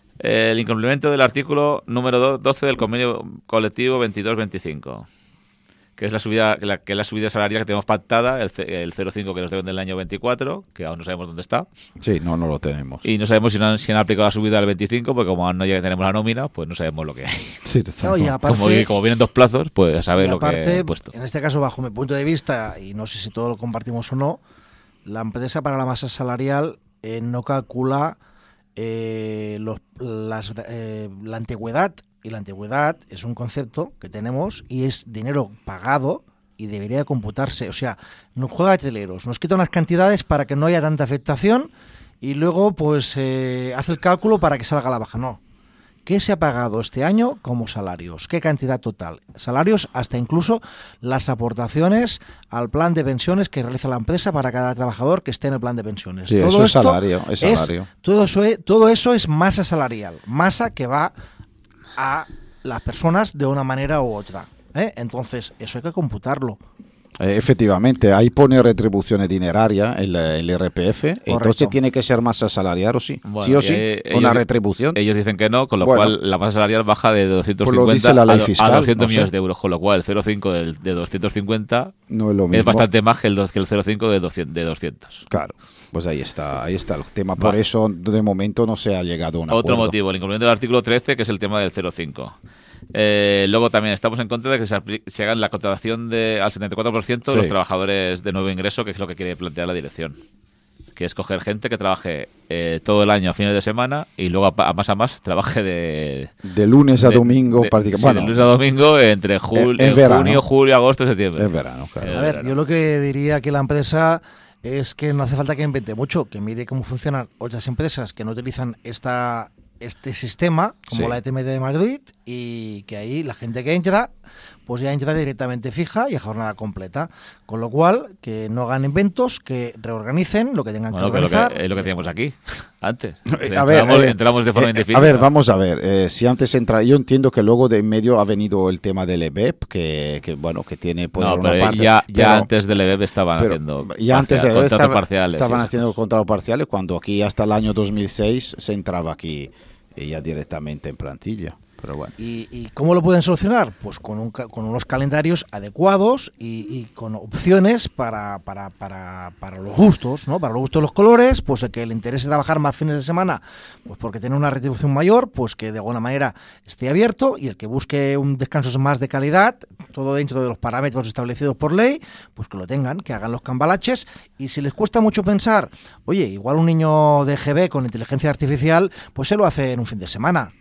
El incumplimiento del artículo número doce del convenio colectivo veintidós veinticinco, que es la subida que la, que es la subida salarial que tenemos pactada, el, ce- el cero coma cinco que nos deben del año veinticuatro, que aún no sabemos dónde está, Sí, no, no lo tenemos. y no sabemos si, no han, si han aplicado la subida del veinticinco, porque como aún no ya tenemos la nómina, pues no sabemos lo que hay. Sí, No, y aparte, Como, como vienen dos plazos, pues a saber y lo que aparte, he puesto. en este caso, bajo mi punto de vista, y no sé si todo lo compartimos o no, la empresa para la masa salarial eh, no calcula eh, los, las, eh, la antigüedad, y la antigüedad es un concepto que tenemos y es dinero pagado y debería computarse. O sea, no juega a teleros, nos quita unas cantidades para que no haya tanta afectación y luego pues eh, hace el cálculo para que salga a la baja. No. ¿Qué se ha pagado este año como salarios? ¿Qué cantidad total? Salarios hasta incluso las aportaciones al plan de pensiones que realiza la empresa para cada trabajador que esté en el plan de pensiones. Sí, eso es salario, es salario. todo, eso es, todo eso es masa salarial, masa que va a las personas de una manera u otra. ¿eh? Entonces, eso hay que computarlo. Eh, efectivamente, ahí pone retribución dineraria el, el R P F, Correcto. entonces tiene que ser masa salarial o sí, Bueno, sí o y, sí, eh, una ellos- retribución. Ellos dicen que no, con lo Bueno. cual la masa salarial baja de doscientos Pues lo cincuenta dice la ley a, do- fiscal, a doscientos no sé. millones de euros, con lo cual el cero coma cinco del- de doscientos cincuenta No es lo mismo. es bastante más que el, dos- que el cero coma cinco de doscientos. De doscientos. Claro, pues ahí está, ahí está el tema. Por Va. eso de momento no se ha llegado a un Otro acuerdo. motivo, el incumplimiento del artículo trece, que es el tema del cero coma cinco. Eh, luego también estamos en contra de que se, apli- se haga la contratación de, al setenta y cuatro por ciento de Sí. los trabajadores de nuevo ingreso, que es lo que quiere plantear la dirección. Que es coger gente que trabaje eh, todo el año a fines de semana y luego a, pa- a más a más trabaje de... De lunes a de- domingo, de- prácticamente. sí, Bueno, de lunes a domingo entre jul- en en verano. junio, julio, agosto y septiembre. es verano, claro. Eh, A ver, verano. yo lo que diría que la empresa es que no hace falta que invente mucho, que mire cómo funcionan otras empresas que no utilizan esta este sistema, como Sí. la E T M de Madrid, y que ahí la gente que entra, pues ya entra directamente fija y a jornada completa. Con lo cual, que no hagan inventos, que reorganicen lo que tengan Bueno, que que es lo organizar. que, es lo que teníamos aquí antes. Eh, a ver, entramos, eh, entramos de forma eh, indefinida. a ver, vamos a ver. eh, si antes entra, yo entiendo que luego de en medio ha venido el tema del E B E P, que, que bueno, que tiene poder No, una pero parte. ya, ya pero- antes del E B E P estaban pero haciendo ya antes parcial- de contratos estaba- parciales. estaban sí. haciendo contratos parciales cuando aquí hasta el año dos mil seis se entraba aquí eh, ya directamente en plantilla. Pero bueno. ¿Y, y cómo lo pueden solucionar? Pues con, un, ca- con unos calendarios adecuados y, y con opciones para, para, para, para los gustos, ¿no? Para los gustos de los colores, pues el que le interese trabajar más fines de semana, pues porque tiene una retribución mayor, pues que de alguna manera esté abierto, y el que busque un descanso más de calidad, todo dentro de los parámetros establecidos por ley, pues que lo tengan, que hagan los cambalaches. Y si les cuesta mucho pensar, oye, igual un niño de G B con inteligencia artificial, pues se lo hace en un fin de semana.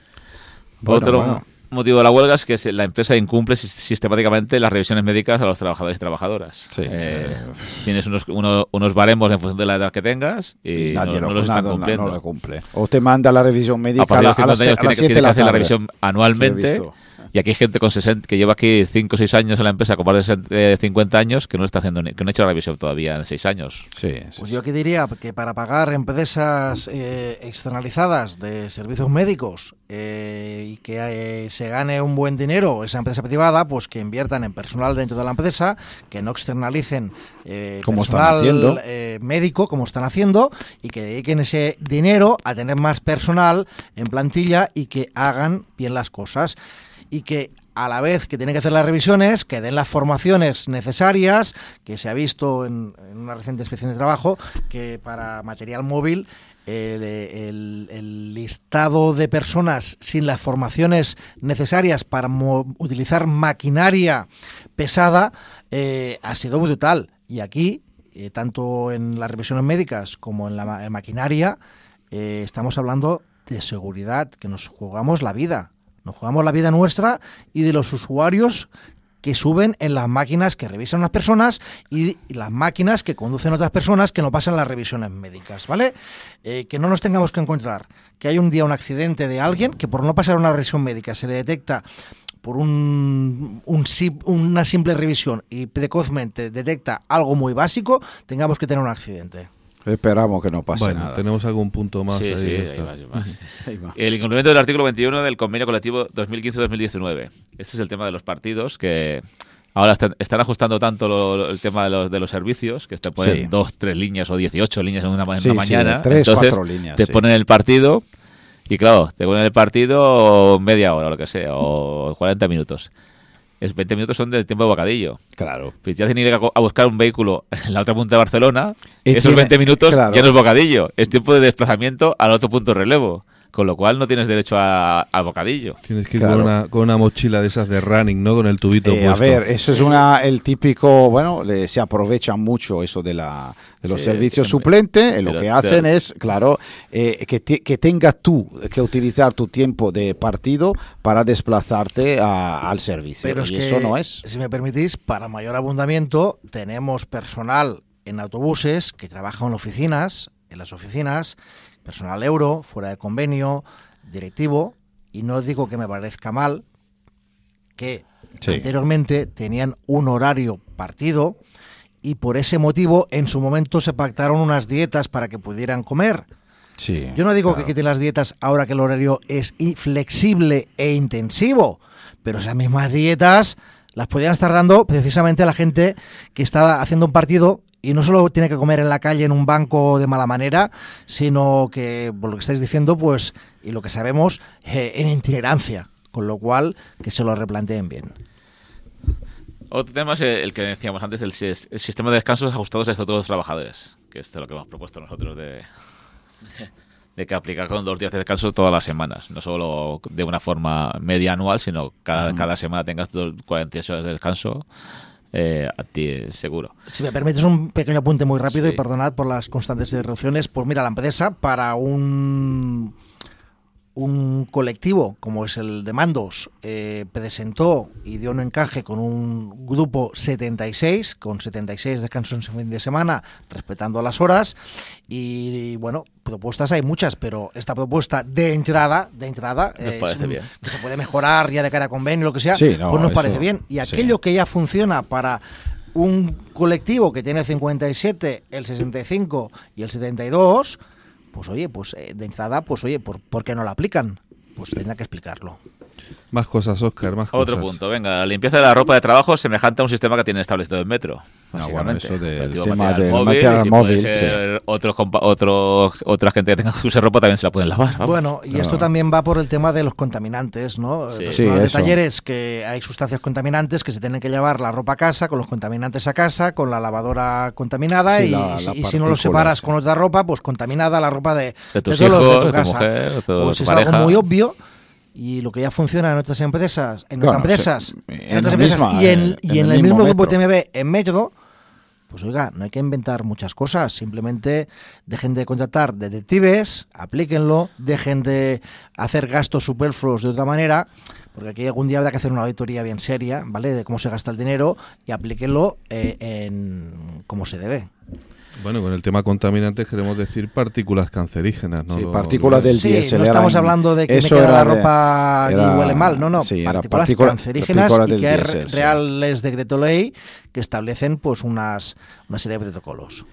Bueno, Otro bueno. motivo de la huelga es que se- la empresa incumple sis- sistemáticamente las revisiones médicas a los trabajadores y trabajadoras. Sí. Eh, tienes unos, uno- unos baremos en función de la edad que tengas y no, Nadie no lo, los están nada- cumpliendo. no lo cumple. O te manda la revisión médica A partir a, de la- los a las cincuenta años a tiene las que, siete tiene de que la hacer la tarde. revisión Lo he anualmente. visto. Y aquí hay gente con sesenta, que lleva aquí cinco o seis años en la empresa con más de sesenta, eh, cincuenta años que no está haciendo ni- que no ha hecho la revisión todavía en seis años. Sí, sí, Pues sí. yo que diría que para pagar empresas eh, externalizadas de servicios médicos eh, y que eh, se gane un buen dinero esa empresa privada, pues que inviertan en personal dentro de la empresa, que no externalicen eh, Como están personal haciendo. eh, médico, como están haciendo, y que dediquen ese dinero a tener más personal en plantilla y que hagan bien las cosas. Y que a la vez que tienen que hacer las revisiones, que den las formaciones necesarias, que se ha visto en, en una reciente inspección de trabajo, que para material móvil el, el- el listado de personas sin las formaciones necesarias para mo- utilizar maquinaria pesada eh, ha sido brutal. Y aquí, eh, tanto en las revisiones médicas como en la ma- en maquinaria, eh, estamos hablando de seguridad, que nos jugamos la vida. Nos jugamos la vida nuestra y de los usuarios que suben en las máquinas que revisan las personas y las máquinas que conducen otras personas que no pasan las revisiones médicas, ¿vale? Eh, que no nos tengamos que encontrar que hay un día un accidente de alguien que por no pasar una revisión médica se le detecta por un, un sim- una simple revisión y precozmente detecta algo muy básico, tengamos que tener un accidente. Esperamos que no pase Bueno, nada. tenemos algún punto más Sí, ahí. sí, está. hay más, hay más. Hay más. El incumplimiento del artículo veintiuno del convenio colectivo dos mil quince dos mil diecinueve. Este es el tema de los partidos, que ahora están, están ajustando tanto lo- lo- el tema de los, de los servicios, que te ponen Sí. dos, tres líneas o dieciocho líneas en una, ma- en Sí, una sí, mañana. tres, Entonces cuatro líneas, te sí. ponen el partido y claro, te ponen el partido media hora o lo que sea, o cuarenta minutos. Es veinte minutos son del tiempo de bocadillo. Claro. Pues ya tienes que ir a a buscar un vehículo en la otra punta de Barcelona. Y Esos tiene- veinte minutos claro. ya no es bocadillo. Es tiempo de desplazamiento al otro punto de relevo. Con lo cual no tienes derecho a- al bocadillo. Tienes que ir Claro. con, una, con una mochila de esas de running, ¿no? Con el tubito Eh, a puesto. ver, eso es una el típico, bueno, le- se aprovecha mucho eso de la de los Sí, servicios hombre. suplentes. eh, Lo Pero- que hacen pero- es, claro, eh, que, ti- que tengas tú que utilizar tu tiempo de partido para desplazarte a- al servicio. Pero es y que, eso no es. si me permitís, para mayor abundamiento tenemos personal en autobuses que trabaja en oficinas, en las oficinas, personal euro, fuera de convenio, directivo, y no digo que me parezca mal que Sí. anteriormente tenían un horario partido y por ese motivo en su momento se pactaron unas dietas para que pudieran comer. Sí, Yo no digo claro. que quiten las dietas ahora que el horario es i- flexible e intensivo, pero esas mismas dietas las podrían estar dando precisamente a la gente que está haciendo un partido y no solo tiene que comer en la calle en un banco de mala manera, sino que, por lo que estáis diciendo, pues, y lo que sabemos, eh, en itinerancia, con lo cual que se lo replanteen bien. Otro tema es el que decíamos antes, el, el sistema de descansos ajustados a todos los trabajadores, que esto es lo que hemos propuesto nosotros de, de que aplicar con dos días de descanso todas las semanas, no solo de una forma media anual, sino cada, uh-huh. cada semana tengas cuarenta y ocho horas de descanso. Eh, a ti seguro. Si me permites un pequeño apunte muy rápido, sí. y perdonad por las constantes interrupciones, pues mira, la empresa para un un colectivo como es el de mandos eh, presentó y dio un encaje con un grupo setenta y seis, con setenta y seis descansos en fin de semana, respetando las horas, y, y bueno, propuestas hay muchas, pero esta propuesta de entrada, de entrada eh, parece es, bien. que se puede mejorar ya de cara a convenio, lo que sea, sí, no, pues nos eso, parece bien. Y aquello sí. que ya funciona para un colectivo que tiene el cincuenta y siete, el sesenta y cinco y el setenta y dos, pues oye, pues eh, de entrada, pues oye, ¿por, ¿por qué no lo aplican? Pues tendrá que explicarlo. Más cosas, Óscar, más cosas. Otro punto, venga, la limpieza de la ropa de trabajo semejante a un sistema que tiene establecido el metro. No, bueno, eso del el tema del móvil, material si móvil, ser sí. otros, compa- otros, otra gente que tenga que usar ropa también se la pueden lavar. Vamos. Bueno, y claro. esto también va por el tema de los contaminantes, ¿no? Sí, sí, de eso. talleres que hay sustancias contaminantes que se tienen que llevar la ropa a casa, con los contaminantes a casa, con la lavadora contaminada, Sí, y, la- si, la y si no los separas sí. con otra ropa, pues contaminada la ropa de, De tus de todos los hijos, de tu de tu casa. mujer, de tu Pues es pareja. algo muy obvio. Y lo que ya funciona en otras empresas, en Bueno, otras empresas, sí, en, en otras la empresas misma, y en, eh, y en en el el mismo mismo grupo metro. T M B, en Metro, pues oiga, no hay que inventar muchas cosas, simplemente dejen de contratar detectives, aplíquenlo, dejen de hacer gastos superfluos de otra manera, porque aquí algún día habrá que hacer una auditoría bien seria, ¿vale?, de cómo se gasta el dinero, y aplíquenlo eh, en como se debe. Bueno, con el tema contaminantes queremos decir partículas cancerígenas, ¿no? Sí, Lo- partículas lo- del Sí, diésel. no eran- estamos hablando de que me eso queda era la de- ropa era- y huele mal, no, no, sí, era partículas partícula- cancerígenas partículas y del que hay diésel, sí. reales decreto ley que establecen pues unas una serie de protocolos.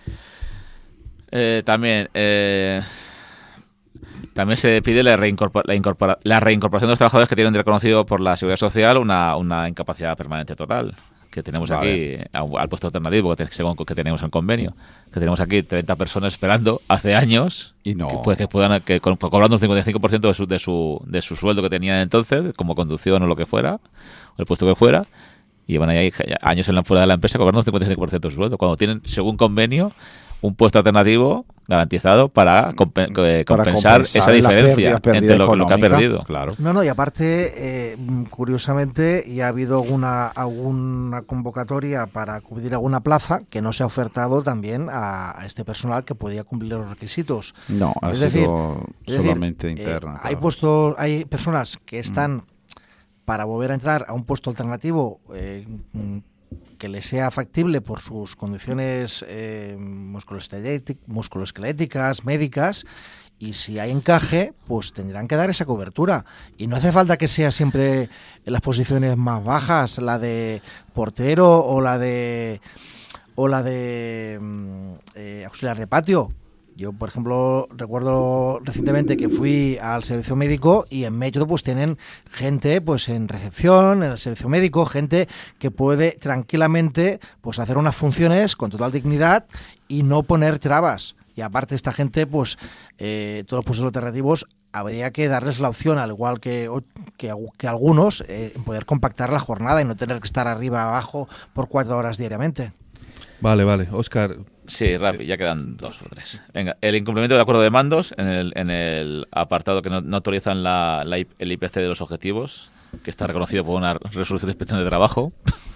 Eh, también eh, también se pide la, reincorpora- la, incorpora- la reincorporación de los trabajadores que tienen reconocido por la Seguridad Social una, una incapacidad permanente total, que tenemos Vale. aquí a- al puesto alternativo que, te- según que tenemos en convenio, que tenemos aquí treinta personas esperando hace años Y no. que, pues, que puedan que con- cobrando un cincuenta y cinco por ciento de su, de su de su sueldo que tenían entonces como conducción o lo que fuera, o el puesto que fuera, y llevan ahí años en la fuera de la empresa cobrando un cincuenta y cinco por ciento de su sueldo cuando tienen según convenio un puesto alternativo garantizado para, compen- eh, Para compensar, esa la diferencia pérdida- pérdida entre lo, lo que ha económica, perdido. Claro. No, no, y aparte, eh, curiosamente, ya ha habido alguna, alguna convocatoria para cubrir alguna plaza que no se ha ofertado también a, a este personal que podía cumplir los requisitos. No, ha Es sido decir, es decir, solamente eh, interna. hay claro. puestos, hay personas que están mm. para volver a entrar a un puesto alternativo eh, que les sea factible por sus condiciones eh, musculoesquelétic- musculoesqueléticas, médicas, y si hay encaje, pues tendrán que dar esa cobertura. Y no hace falta que sea siempre en las posiciones más bajas, la de portero o la de o la de mm, eh, auxiliar de patio. Yo, por ejemplo, recuerdo recientemente que fui al servicio médico y en Metro pues tienen gente pues en recepción, en el servicio médico, gente que puede tranquilamente pues hacer unas funciones con total dignidad y no poner trabas. Y aparte esta gente, pues eh, todos los puestos alternativos habría que darles la opción, al igual que, que, que algunos, eh, en poder compactar la jornada y no tener que estar arriba abajo por cuatro horas diariamente. Vale, vale. Óscar. Sí, rápido, ya quedan dos o tres. Venga, el incumplimiento del acuerdo de mandos en el, en el apartado que no, no autorizan la, la, el I P C de los objetivos, que está reconocido por una resolución de inspección de trabajo.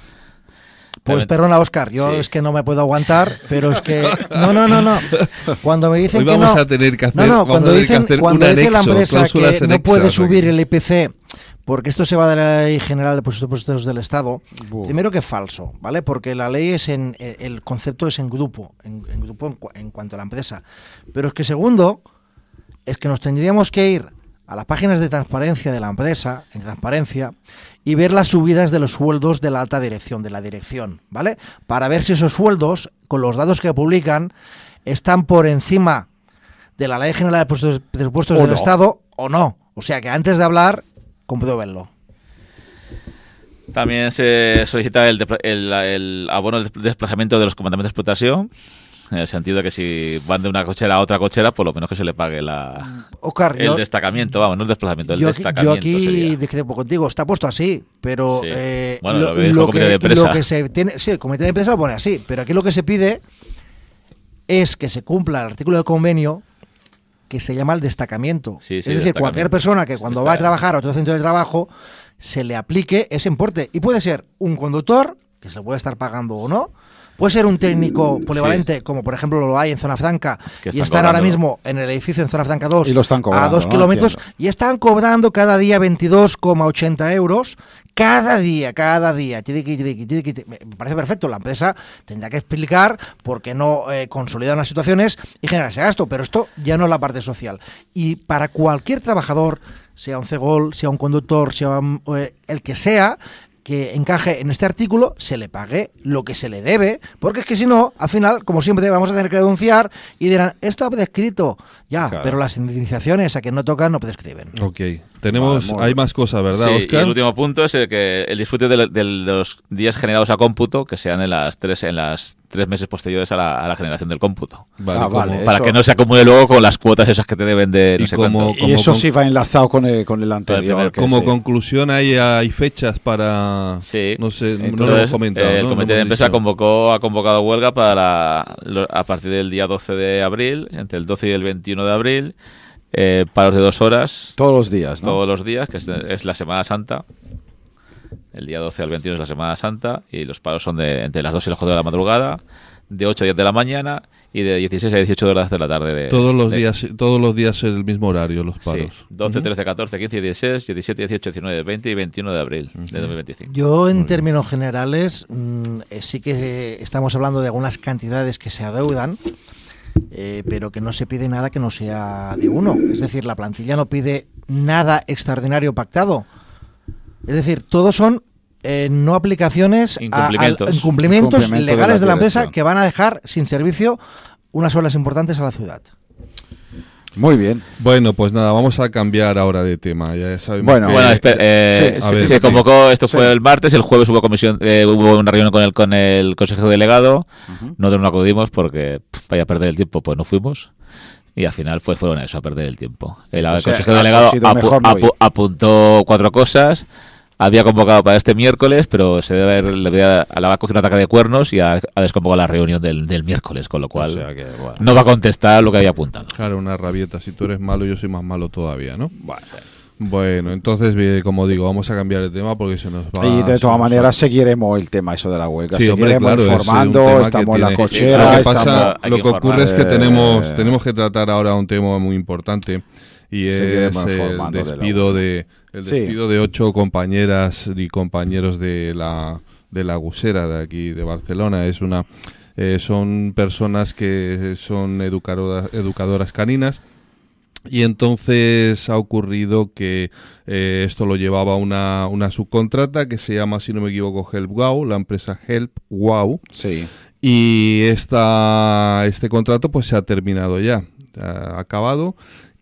Pues perdona, Óscar, yo Sí. es que no me puedo aguantar, pero es que... No, no, no, no. Cuando me dicen Hoy que vamos no... a tener que hacer, no, no, vamos cuando a tener dicen, que hacer cuando un dice la anexo, empresa cláusulas que no anexas puede subir aquí. el I P C porque esto se va de la Ley General de Presupuestos del Estado, Buh. primero que es falso, ¿vale? Porque la ley es en... El concepto es en grupo, en, en grupo en, cu- en cuanto a la empresa. Pero es que segundo, es que nos tendríamos que ir a las páginas de transparencia de la empresa, en transparencia, y ver las subidas de los sueldos de la alta dirección, de la dirección, ¿vale? Para ver si esos sueldos, con los datos que publican, están por encima de la Ley General de Presupuestos- Presupuestos O del no. Estado o no. O sea que antes de hablar, compruébenlo. También se solicita el, depla- el, el abono de desplazamiento de los comandantes de explotación, en el sentido de que si van de una cochera a otra cochera, por lo menos que se le pague la, Oscar, el yo- destacamiento, vamos, no el desplazamiento, el Yo aquí, destacamiento yo aquí sería. discrepo contigo, está puesto así, pero Sí. eh, Bueno, lo, lo que dijo lo el comité que, de empresa. lo que se tiene, sí, el comité de empresa lo pone así, pero aquí lo que se pide es que se cumpla el artículo del convenio que se llama el destacamiento. Sí, sí, es decir, destacamiento. cualquier persona que cuando Está- va a trabajar a otro centro de trabajo se le aplique ese importe. Y puede ser un conductor, que se le puede estar pagando o no, puede ser un técnico polivalente, como por ejemplo lo hay en Zona Franca, Que y están están ahora cobrando. mismo en el edificio en Zona Franca dos, Y lo están a cobrando, dos ¿no? kilómetros, Entiendo. y están cobrando cada día veintidós coma ochenta euros, cada día, cada día. Tidiqui, tidiqui, tidiqui, tidiqui. Me parece perfecto, la empresa tendrá que explicar por qué no eh, consolidan las situaciones y generar ese gasto, pero esto ya no es la parte social. Y para cualquier trabajador, sea un cegol, sea un conductor, sea un, eh, el que sea, que encaje en este artículo, se le pague lo que se le debe, porque es que si no, al final, como siempre, vamos a tener que denunciar y dirán, esto ha prescrito, ya, Claro. pero las indemnizaciones a quien no tocan no prescriben. Ok, tenemos, Vale, muy hay bien. más cosas, ¿verdad, Sí, y Óscar? el último punto es el que el disfrute de, lo- de los días generados a cómputo, que sean en las tres en las tres meses posteriores a la, a la generación del cómputo, Vale, Ah, como- vale. para Eso- que no se acumule luego con las cuotas esas que te deben de no Y sé como- cuánto. Y eso con- sí va enlazado con el, con el anterior. primer- que Como sí. conclusión, hay, hay fechas para... Sí. No sé, no lo Entonces, hemos comentado. eh, el ¿no? comité Lo de hemos empresa dicho. convocó, ha convocado huelga para lo- a partir del día doce de abril, entre el doce y el veintiuno de abril, eh, paros de dos horas Todos los días, ¿no? todos los días, que es, es la Semana Santa. El día doce al veintiuno es la Semana Santa y los paros son de entre las dos y las cuatro de la madrugada, de ocho a diez de la mañana y de dieciséis a dieciocho horas de la tarde. De, Todos los de- días, todos los días en el mismo horario, los Sí, paros. doce, Ujú. trece, catorce, quince, dieciséis, diecisiete, dieciocho, diecinueve, veinte y veintiuno de abril de dos mil veinticinco. Yo, en términos generales, mm, eh, sí que eh, estamos hablando de algunas cantidades que se adeudan, eh, pero que no se pide nada que no sea de uno. Es decir, la plantilla no pide nada extraordinario pactado. Es decir, todos son eh, no aplicaciones a- a- Incumplimientos. incumplimientos Incumplimiento de legales de la la empresa dirección. que van a dejar sin servicio unas horas importantes a la ciudad. Muy bien. Bueno, pues nada, vamos a cambiar ahora de tema. Ya sabemos Bueno, que- Bueno, espera, eh, sí, a se, ver, se sí. convocó, esto Sí. fue el martes, el jueves hubo comisión, eh, hubo una reunión con el con el consejero delegado. Nosotros no acudimos porque pff, vaya a perder el tiempo, pues no fuimos. Y al final pues fueron a eso, a perder el tiempo. El, Entonces, consejero ha- delegado ha sido apu- mejor no apu- ir. apuntó cuatro cosas. Había convocado para este miércoles, pero se debe haber, le había, le había cogido un ataque de cuernos y ha, ha desconvocado la reunión del, del miércoles, con lo cual O sea que, bueno. no va a contestar lo que había apuntado. Claro, una rabieta. Si tú eres malo, yo soy más malo todavía, ¿no? Bueno. Bueno, entonces, bien, como digo, vamos a cambiar de tema porque se nos va... Y de se todas nos maneras va. seguiremos el tema eso de la huelga. Sí, hombre, seguiremos claro, es un informando, tema que estamos en la tiene- cochera. Lo que estamos- pasa, hay lo que que ocurre es que informar. tenemos, Eh, tenemos que tratar ahora un tema muy importante y es Seguiremos el informando de la despido huelga. de el Sí. despido de ocho compañeras y compañeros de la de la Gusera de aquí de Barcelona. Es una eh, son personas que son educadoras, educadoras caninas. Y entonces ha ocurrido que eh, esto lo llevaba una, una subcontrata que se llama, si no me equivoco, Help Wow, la empresa Help Wow. Sí. Y esta, este contrato pues se ha terminado ya, ha acabado.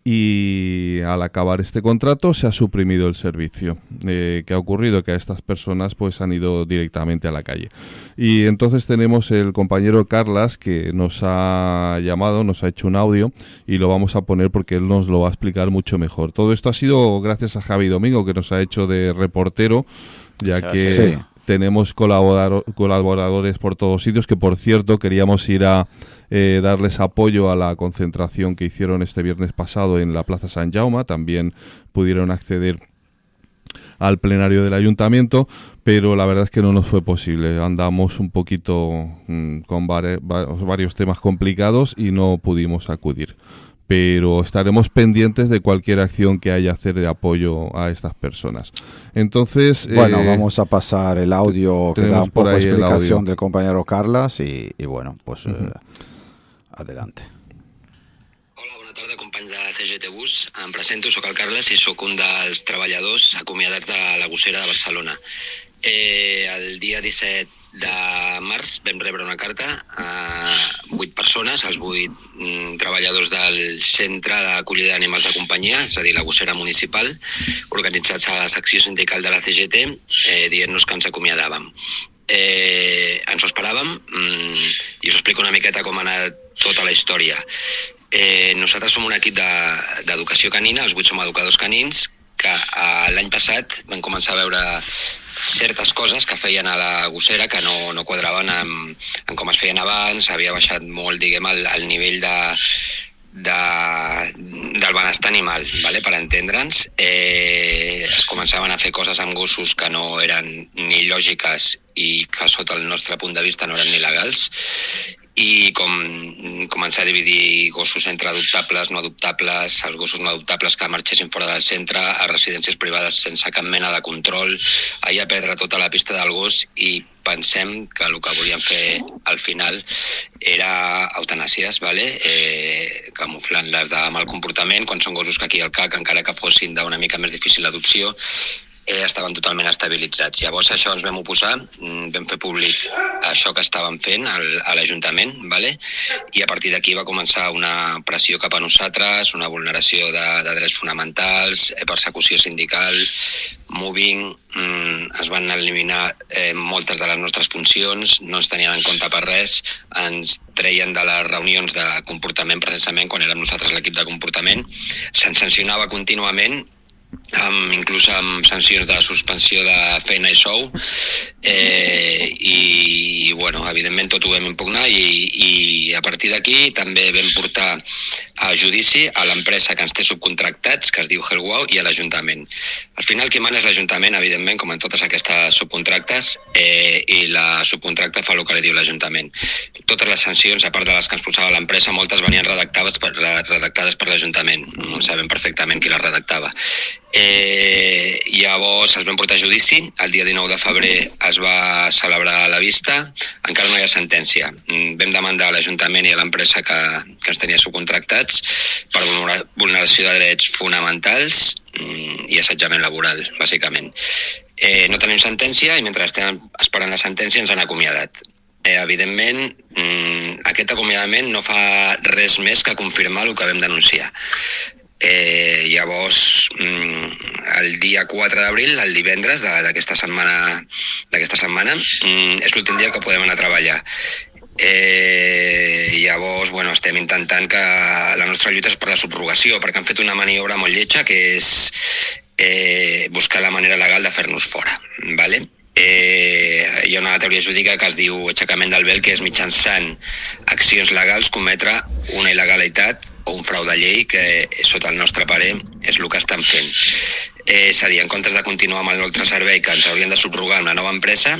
Y al acabar este contrato se ha suprimido el servicio. Eh, ¿Qué ha ocurrido? Que a estas personas pues han ido directamente a la calle. Y entonces tenemos el compañero Carlas que nos ha llamado, nos ha hecho un audio y lo vamos a poner porque él nos lo va a explicar mucho mejor. Todo esto ha sido gracias a Javi Domingo, que nos ha hecho de reportero, ya Sí, que sí. tenemos colaborador- colaboradores por todos sitios, que por cierto queríamos ir a eh, darles apoyo a la concentración que hicieron este viernes pasado en la Plaza San Jaume. También pudieron acceder al plenario del ayuntamiento, pero la verdad es que no nos fue posible. Andamos un poquito mm, con vari- va- varios temas complicados y no pudimos acudir. Pero estaremos pendientes de cualquier acción que haya hacer de apoyo a estas personas. Entonces, Bueno, eh, vamos a pasar el audio que da tenemos un por poco de ahí el explicación audio. del compañero Carlas y, y bueno, pues Ujú. eh, adelante. Hola, bona tarda, companys de C G T Bus. Em presento, sóc el Carles i sóc un dels treballadors acomiadats de la Gusera de Barcelona. Eh, el dia disset de març vam rebre una carta a vuit persones, els vuit mm, treballadors del Centre d'Acollida d'Animals de Companyia, és a dir, la gossera municipal, organitzats a la secció sindical de la C G T, eh, dient-nos que ens acomiadàvem. Eh, ens ho esperàvem mm, i us explico una miqueta com ha anat tota la història. Eh, nosaltres som un equip d'educació de, canina, els vuit som educadors canins, que eh, l'any passat vam començar a veure certes coses que feien a la gossera que no, no quadraven amb, amb com es feien abans, havia baixat molt, diguem, el, el nivell de, de, del benestar animal, vale? Per entendre'ns. Eh, es començaven a fer coses amb gossos que no eren ni lògiques i que sota el nostre punt de vista no eren ni legals, i com començar a dividir gossos entre adoptables, no adoptables, els gossos no adoptables que marxessin fora del centre, a residències privades sense cap mena de control, allà perdre tota la pista del gos, i pensem que el que volíem fer al final era eutanàsies, vale? eh, camuflant-les de mal comportament, quan són gossos que aquí al C A C, encara que fossin d'una mica més difícil l'adopció, Eh, estaven totalment estabilitzats. Llavors això ens vam oposar, vam fer públic això que estàvem fent al, a l'Ajuntament, vale? I a partir d'aquí va començar una pressió cap a nosaltres, una vulneració de, de drets fonamentals, persecució sindical, moving, mm, es van eliminar eh, moltes de les nostres funcions, no ens tenien en compte per res, ens treien de les reunions de comportament precisament quan érem nosaltres l'equip de comportament, se'ns sancionava contínuament, amb, inclús amb sancions de suspensió de feina i sou, eh, i bueno, evidentment tot ho vam impugnar, i, i a partir d'aquí també vam portar a judici a l'empresa que ens té subcontractats, que es diu Hellwow, i a l'Ajuntament. Al final qui mana és l'Ajuntament, evidentment, com en totes aquestes subcontractes, eh, i la subcontracta fa el que li diu l'Ajuntament. Totes les sancions, a part de les que ens posava l'empresa, moltes venien redactades per, redactades per l'Ajuntament, no sabem perfectament qui les redactava. Eh, llavors es vam portar a judici, el dia dinou de febrer es va celebrar la vista, encara no hi ha sentència. Vam demandar a l'Ajuntament i a l'empresa que, que ens tenia subcontractats per vulneració de drets fonamentals i assetjament laboral, bàsicament. Eh, no tenim sentència i mentre estem esperant la sentència ens han acomiadat. Eh, evidentment, mm, aquest acomiadament no fa res més que confirmar el que vam denunciar. Eh, llavors, mm, el dia quatre d'abril, el divendres d'aquesta setmana, d'aquesta setmana mm, és l'últim dia que podem anar a treballar. Eh, llavors, bueno, estem intentant que la nostra lluita és per la subrogació, perquè han fet una maniobra molt lletja, que és eh, buscar la manera legal de fer-nos fora, vale? Eh, hi ha una teoria jurídica que es diu aixecament del vel, que és mitjançant accions legals cometre una il·legalitat o un frau de llei, que sota el nostre parer és el que estan fent. Eh, és a dir, en comptes de continuar amb el nostre servei, que ens haurien de subrogar una nova empresa,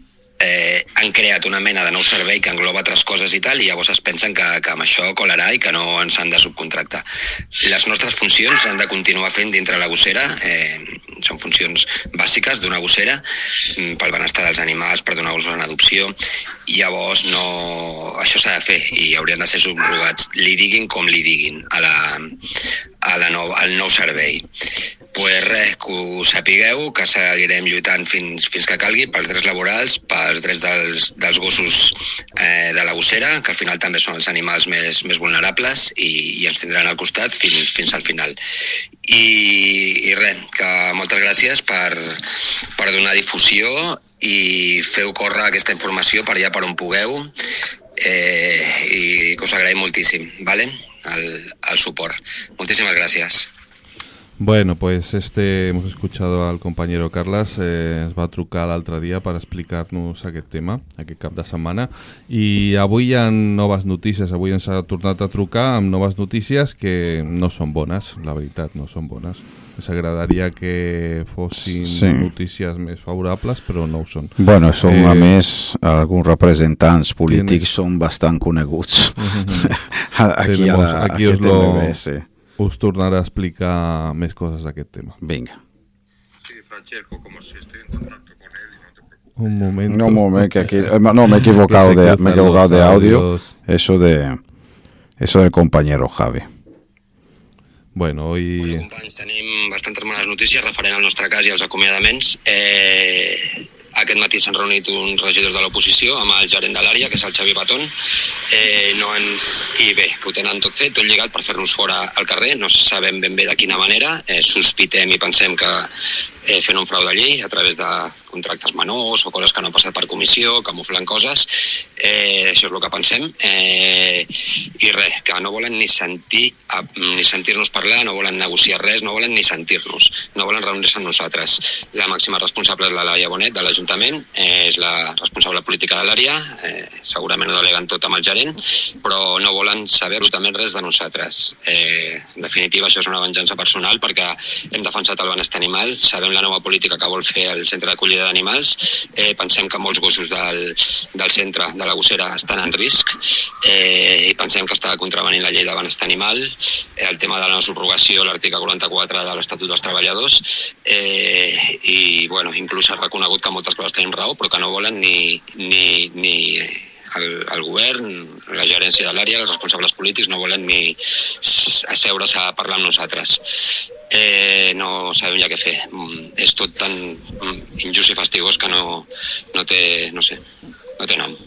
eh, han creat una mena de nou servei que engloba altres coses i tal, i llavors es pensen que, que amb això colarà i que no ens han de subcontractar. Les nostres funcions s'han de continuar fent dintre la gossera, eh, són funcions bàsiques d'una gossera, pel benestar dels animals, per donar gossos en adopció, i llavors no, això s'ha de fer i haurien de ser subrogats, li diguin com li diguin a la, a la nou, al nou servei. Pues res, que ho sapigueu, que seguirem lluitant fins, fins que calgui pels drets laborals, pels drets dels, dels gossos eh, de la gossera, que al final també són els animals més, més vulnerables, i, i ens tindran al costat fins, fins al final. I, i res, que moltes gràcies per, per donar difusió i feu córrer aquesta informació per allà per on pugueu, eh, i que us agraïm moltíssim, ¿vale? el, el suport. Muchísimas gracias. Bueno, pues este hemos escuchado al compañero Carles, eh, ens va trucar l'altre dia per explicar-nos aquest tema, aquest cap de setmana, i avui hi ha noves notícies, avui ens ha tornat a trucar amb noves notícies que no són bones, la veritat, no són bones. Ens agradaria que fossin sí. notícies més favorables, però no ho són. Bueno, són eh, a més, alguns representants polítics són bastant coneguts. Uh-huh. aquí Tenemos, a la, aquí a us lo... M B S. Us tornaré a explicar més coses d'aquest tema. Venga. Sí, Francesco, como si estoy en contacto con él y no te preocupes. Un momento. No, un momento, que aquí, no, me he equivocado, de, me he equivocado de audio. Eso de, eso del compañero Javi. Bueno, hoy... Bueno, companys, tenim bastantes males notícies referent al nostre cas i als acomiadaments. Eh, aquest matí s'han reunit uns regidors de l'oposició amb el gerent de l'àrea, que és el Xavi Patón, eh, no ens... i bé, que ho tenen tot fet, tot lligat per fer-nos fora al carrer, no sabem ben bé de quina manera, eh, sospitem i pensem que eh, fent un frau de llei a través de contractes menors o coses que no han passat per comissió, camuflant coses, eh, això és el que pensem, eh, i res, que no volen ni sentir ni sentir-nos parlar, no volen negociar res, no volen ni sentir-nos, no volen reunir-se amb nosaltres. La màxima responsable és la Laia Bonet, de l'Ajuntament, eh, és la responsable política de l'àrea, eh, segurament ho deleguen tot amb el gerent, però no volen saber absolutament res de nosaltres. Eh, en definitiva, això és una venjança personal perquè hem defensat el benestar animal, sabem la nova política que vol fer el centre d'acollida d'animals, eh, pensem que molts gossos del, del centre de la Gossera estan en risc, eh, i pensem que està contravenint la llei de benestar animal, eh, el tema de la subrogació, l'article quaranta-quatre de l'Estatut dels Treballadors, eh, i bueno, inclús ha reconegut que moltes coses tenim raó, però que no volen ni, ni, ni el, el govern, la gerència de l'àrea, els responsables polítics no volen ni asseure's a parlar amb nosaltres. Eh, no sabem ja què fer. És tot tan injust i fastigós que no, no té, no sé, no té nom.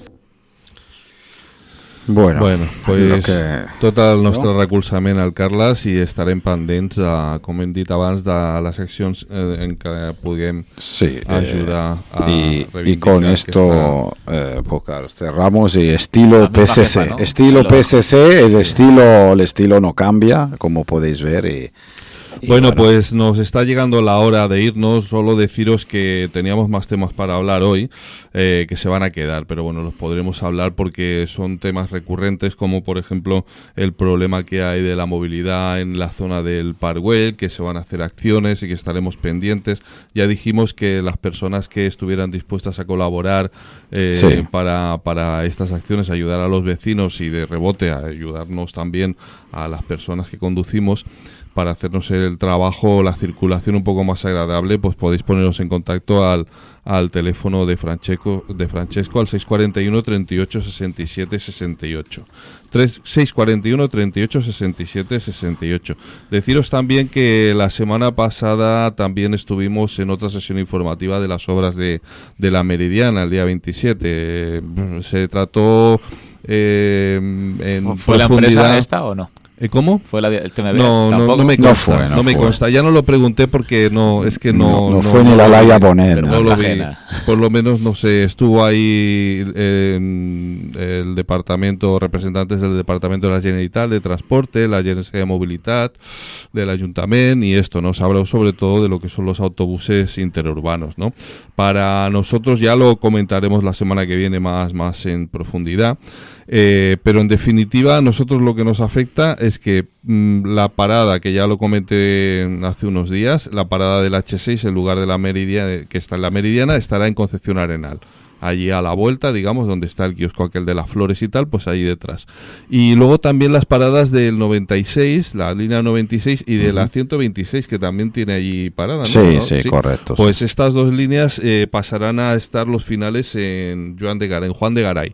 Bueno, bueno pues que... tot el nostre no? recolzament al Carles i estarem pendents, de, com hem dit abans, de les seccions eh, en què puguem sí, ajudar eh, a y, reivindicar y con esto aquesta... eh, pues, cerramos y estilo P S C, jefa, ¿no? estilo Pero... P S C, el estilo, el estilo no cambia, como podéis ver y Y bueno, bueno, pues nos está llegando la hora de irnos. Solo deciros que teníamos más temas para hablar hoy, eh, que se van a quedar, pero bueno, los podremos hablar porque son temas recurrentes, como por ejemplo el problema que hay de la movilidad en la zona del Parkwell, que se van a hacer acciones y que estaremos pendientes. Ya dijimos que las personas que estuvieran dispuestas a colaborar eh, sí. para, para estas acciones, ayudar a los vecinos y de rebote a ayudarnos también a las personas que conducimos, para hacernos el trabajo, la circulación un poco más agradable, pues podéis poneros en contacto al, al teléfono de Francesco, de Francesco al seis cuarenta y uno, treinta y ocho, sesenta y siete, sesenta y ocho. seis cuarenta y uno, treinta y ocho, sesenta y siete, sesenta y ocho. Deciros también que la semana pasada también estuvimos en otra sesión informativa de las obras de, de la Meridiana, el día veintisiete. Se trató eh, en ¿Fue la empresa esta o no? ¿Cómo? ¿Fue la, el T M B? No, no, no me consta, no, fue, no, no me consta. Ya no lo pregunté porque no, es que no... No, no, no fue ni la Laia Bonet. No, no lo vi. Por lo menos, no sé, estuvo ahí eh, el departamento, representantes del departamento de la Generalitat de Transporte, la Agencia de Movilidad, del Ayuntamiento y esto, ¿no? Se habló sobre todo de lo que son los autobuses interurbanos, ¿no? Para nosotros ya lo comentaremos la semana que viene más, más en profundidad. Eh, pero en definitiva, nosotros lo que nos afecta es que mmm, la parada, que ya lo comenté hace unos días, la parada del hache seis en lugar de la Meridiana, que está en la Meridiana, estará en Concepción Arenal. Allí a la vuelta, digamos, donde está el kiosco aquel de las flores y tal, pues ahí detrás. Y luego también las paradas del noventa y seis, la línea noventa y seis y de uh-huh. la ciento veintiséis, que también tiene allí parada, ¿no? Sí, ¿no? sí, sí, correcto. Pues sí. estas dos líneas eh, pasarán a estar los finales en Juan de Garay, en Juan de Garay.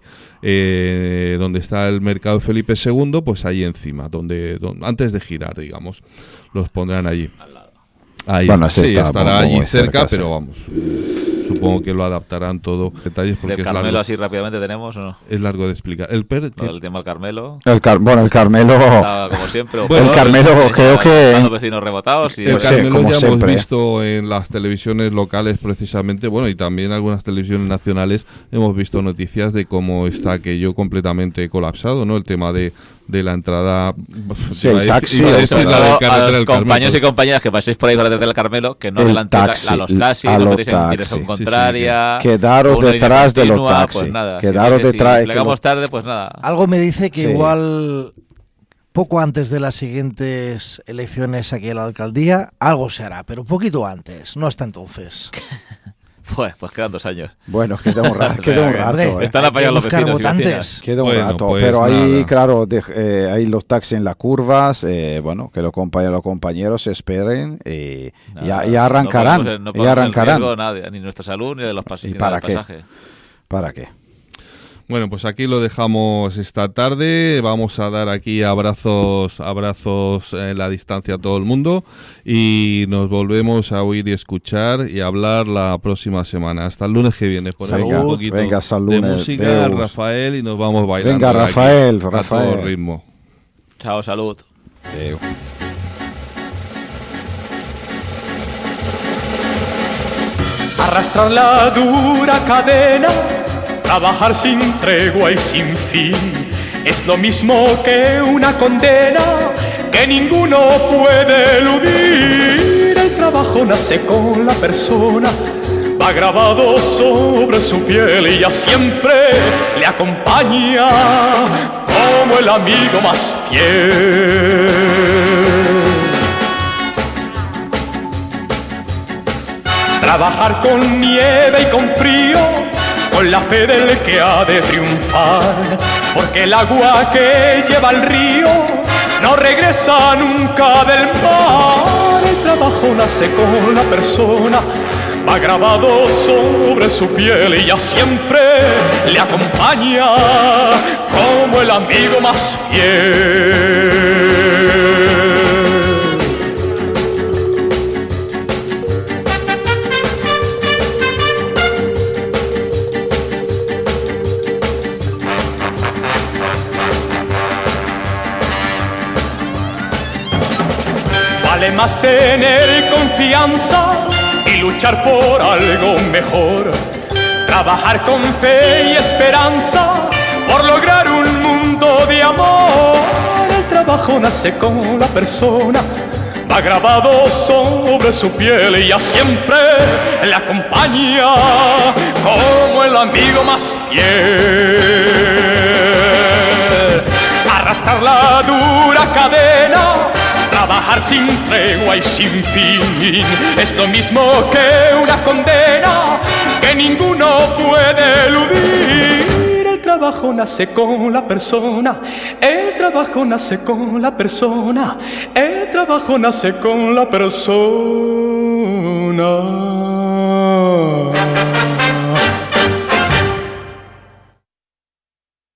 Eh, donde está el mercado Felipe segundo, pues ahí encima, donde, donde antes de girar, digamos, los pondrán allí. Ahí bueno, está, sí, está, estará allí cerca, cerca, pero sí. vamos, supongo que lo adaptarán todo. Detalles porque ¿Del es Carmelo largo, así rápidamente tenemos o no? es largo de explicar. El, per, no, el tema del Carmelo. El car bueno, el Carmelo. Estaba como siempre. Bueno, el Carmelo el, creo que. Los vecinos rebotados. Y el sí, Carmelo como ya siempre. hemos visto en las televisiones locales precisamente, bueno, y también algunas televisiones nacionales hemos visto noticias de cómo está aquello completamente colapsado, ¿no? El tema de de la entrada, sí, el taxi, a, el la de a los compañeros y compañeras que paséis por ahí con la del Carmelo, que no adelantéis a los taxis, a no los metéis en dirección contraria, sí, sí, quedaros detrás de los taxis, pues nada, quedaros si detrás. Si llegamos tarde, pues nada. Algo me dice que sí. igual poco antes de las siguientes elecciones aquí en la alcaldía, algo se hará, pero poquito antes, no hasta entonces. Pues, pues quedan dos años. Bueno, queda un rato. Queda un rato eh. Están apoyados los vecinos votantes. Queda un bueno, rato, pues pero nada. ahí, claro, de, eh, hay los taxis en las curvas, eh, bueno, que los compañeros, los compañeros esperen y Nada, ya, ya arrancarán. No, no ya arrancarán. Riesgo, nada, ni nuestra salud ni de los, pas ¿Y ni para del qué? pasaje. ¿Para qué? Bueno, pues aquí lo dejamos esta tarde. Vamos a dar aquí abrazos, abrazos en la distancia a todo el mundo y nos volvemos a oír y escuchar y hablar la próxima semana. Hasta el lunes que viene. Ponemos Venga, un poquito venga, hasta el de lunes. música, Deus. Rafael, y nos vamos bailando. Venga, Rafael, aquí, Rafael. a todo ritmo. Chao, salud. Adeu. Arrastrar la dura cadena, trabajar sin tregua y sin fin, es lo mismo que una condena que ninguno puede eludir. El trabajo nace con la persona, va grabado sobre su piel y ya siempre le acompaña como el amigo más fiel. Trabajar con nieve y con frío, con la fe del que ha de triunfar, porque el agua que lleva el río no regresa nunca del mar. El trabajo nace con la persona, va grabado sobre su piel y ya siempre le acompaña como el amigo más fiel. Vale más tener confianza y luchar por algo mejor, trabajar con fe y esperanza por lograr un mundo de amor. El trabajo nace con la persona, va grabado sobre su piel y ya siempre le acompaña como el amigo más fiel. Arrastrar la dura cadena, trabajar sin tregua y sin fin, es lo mismo que una condena que ninguno puede eludir. El trabajo nace con la persona, el trabajo nace con la persona, el trabajo nace con la persona.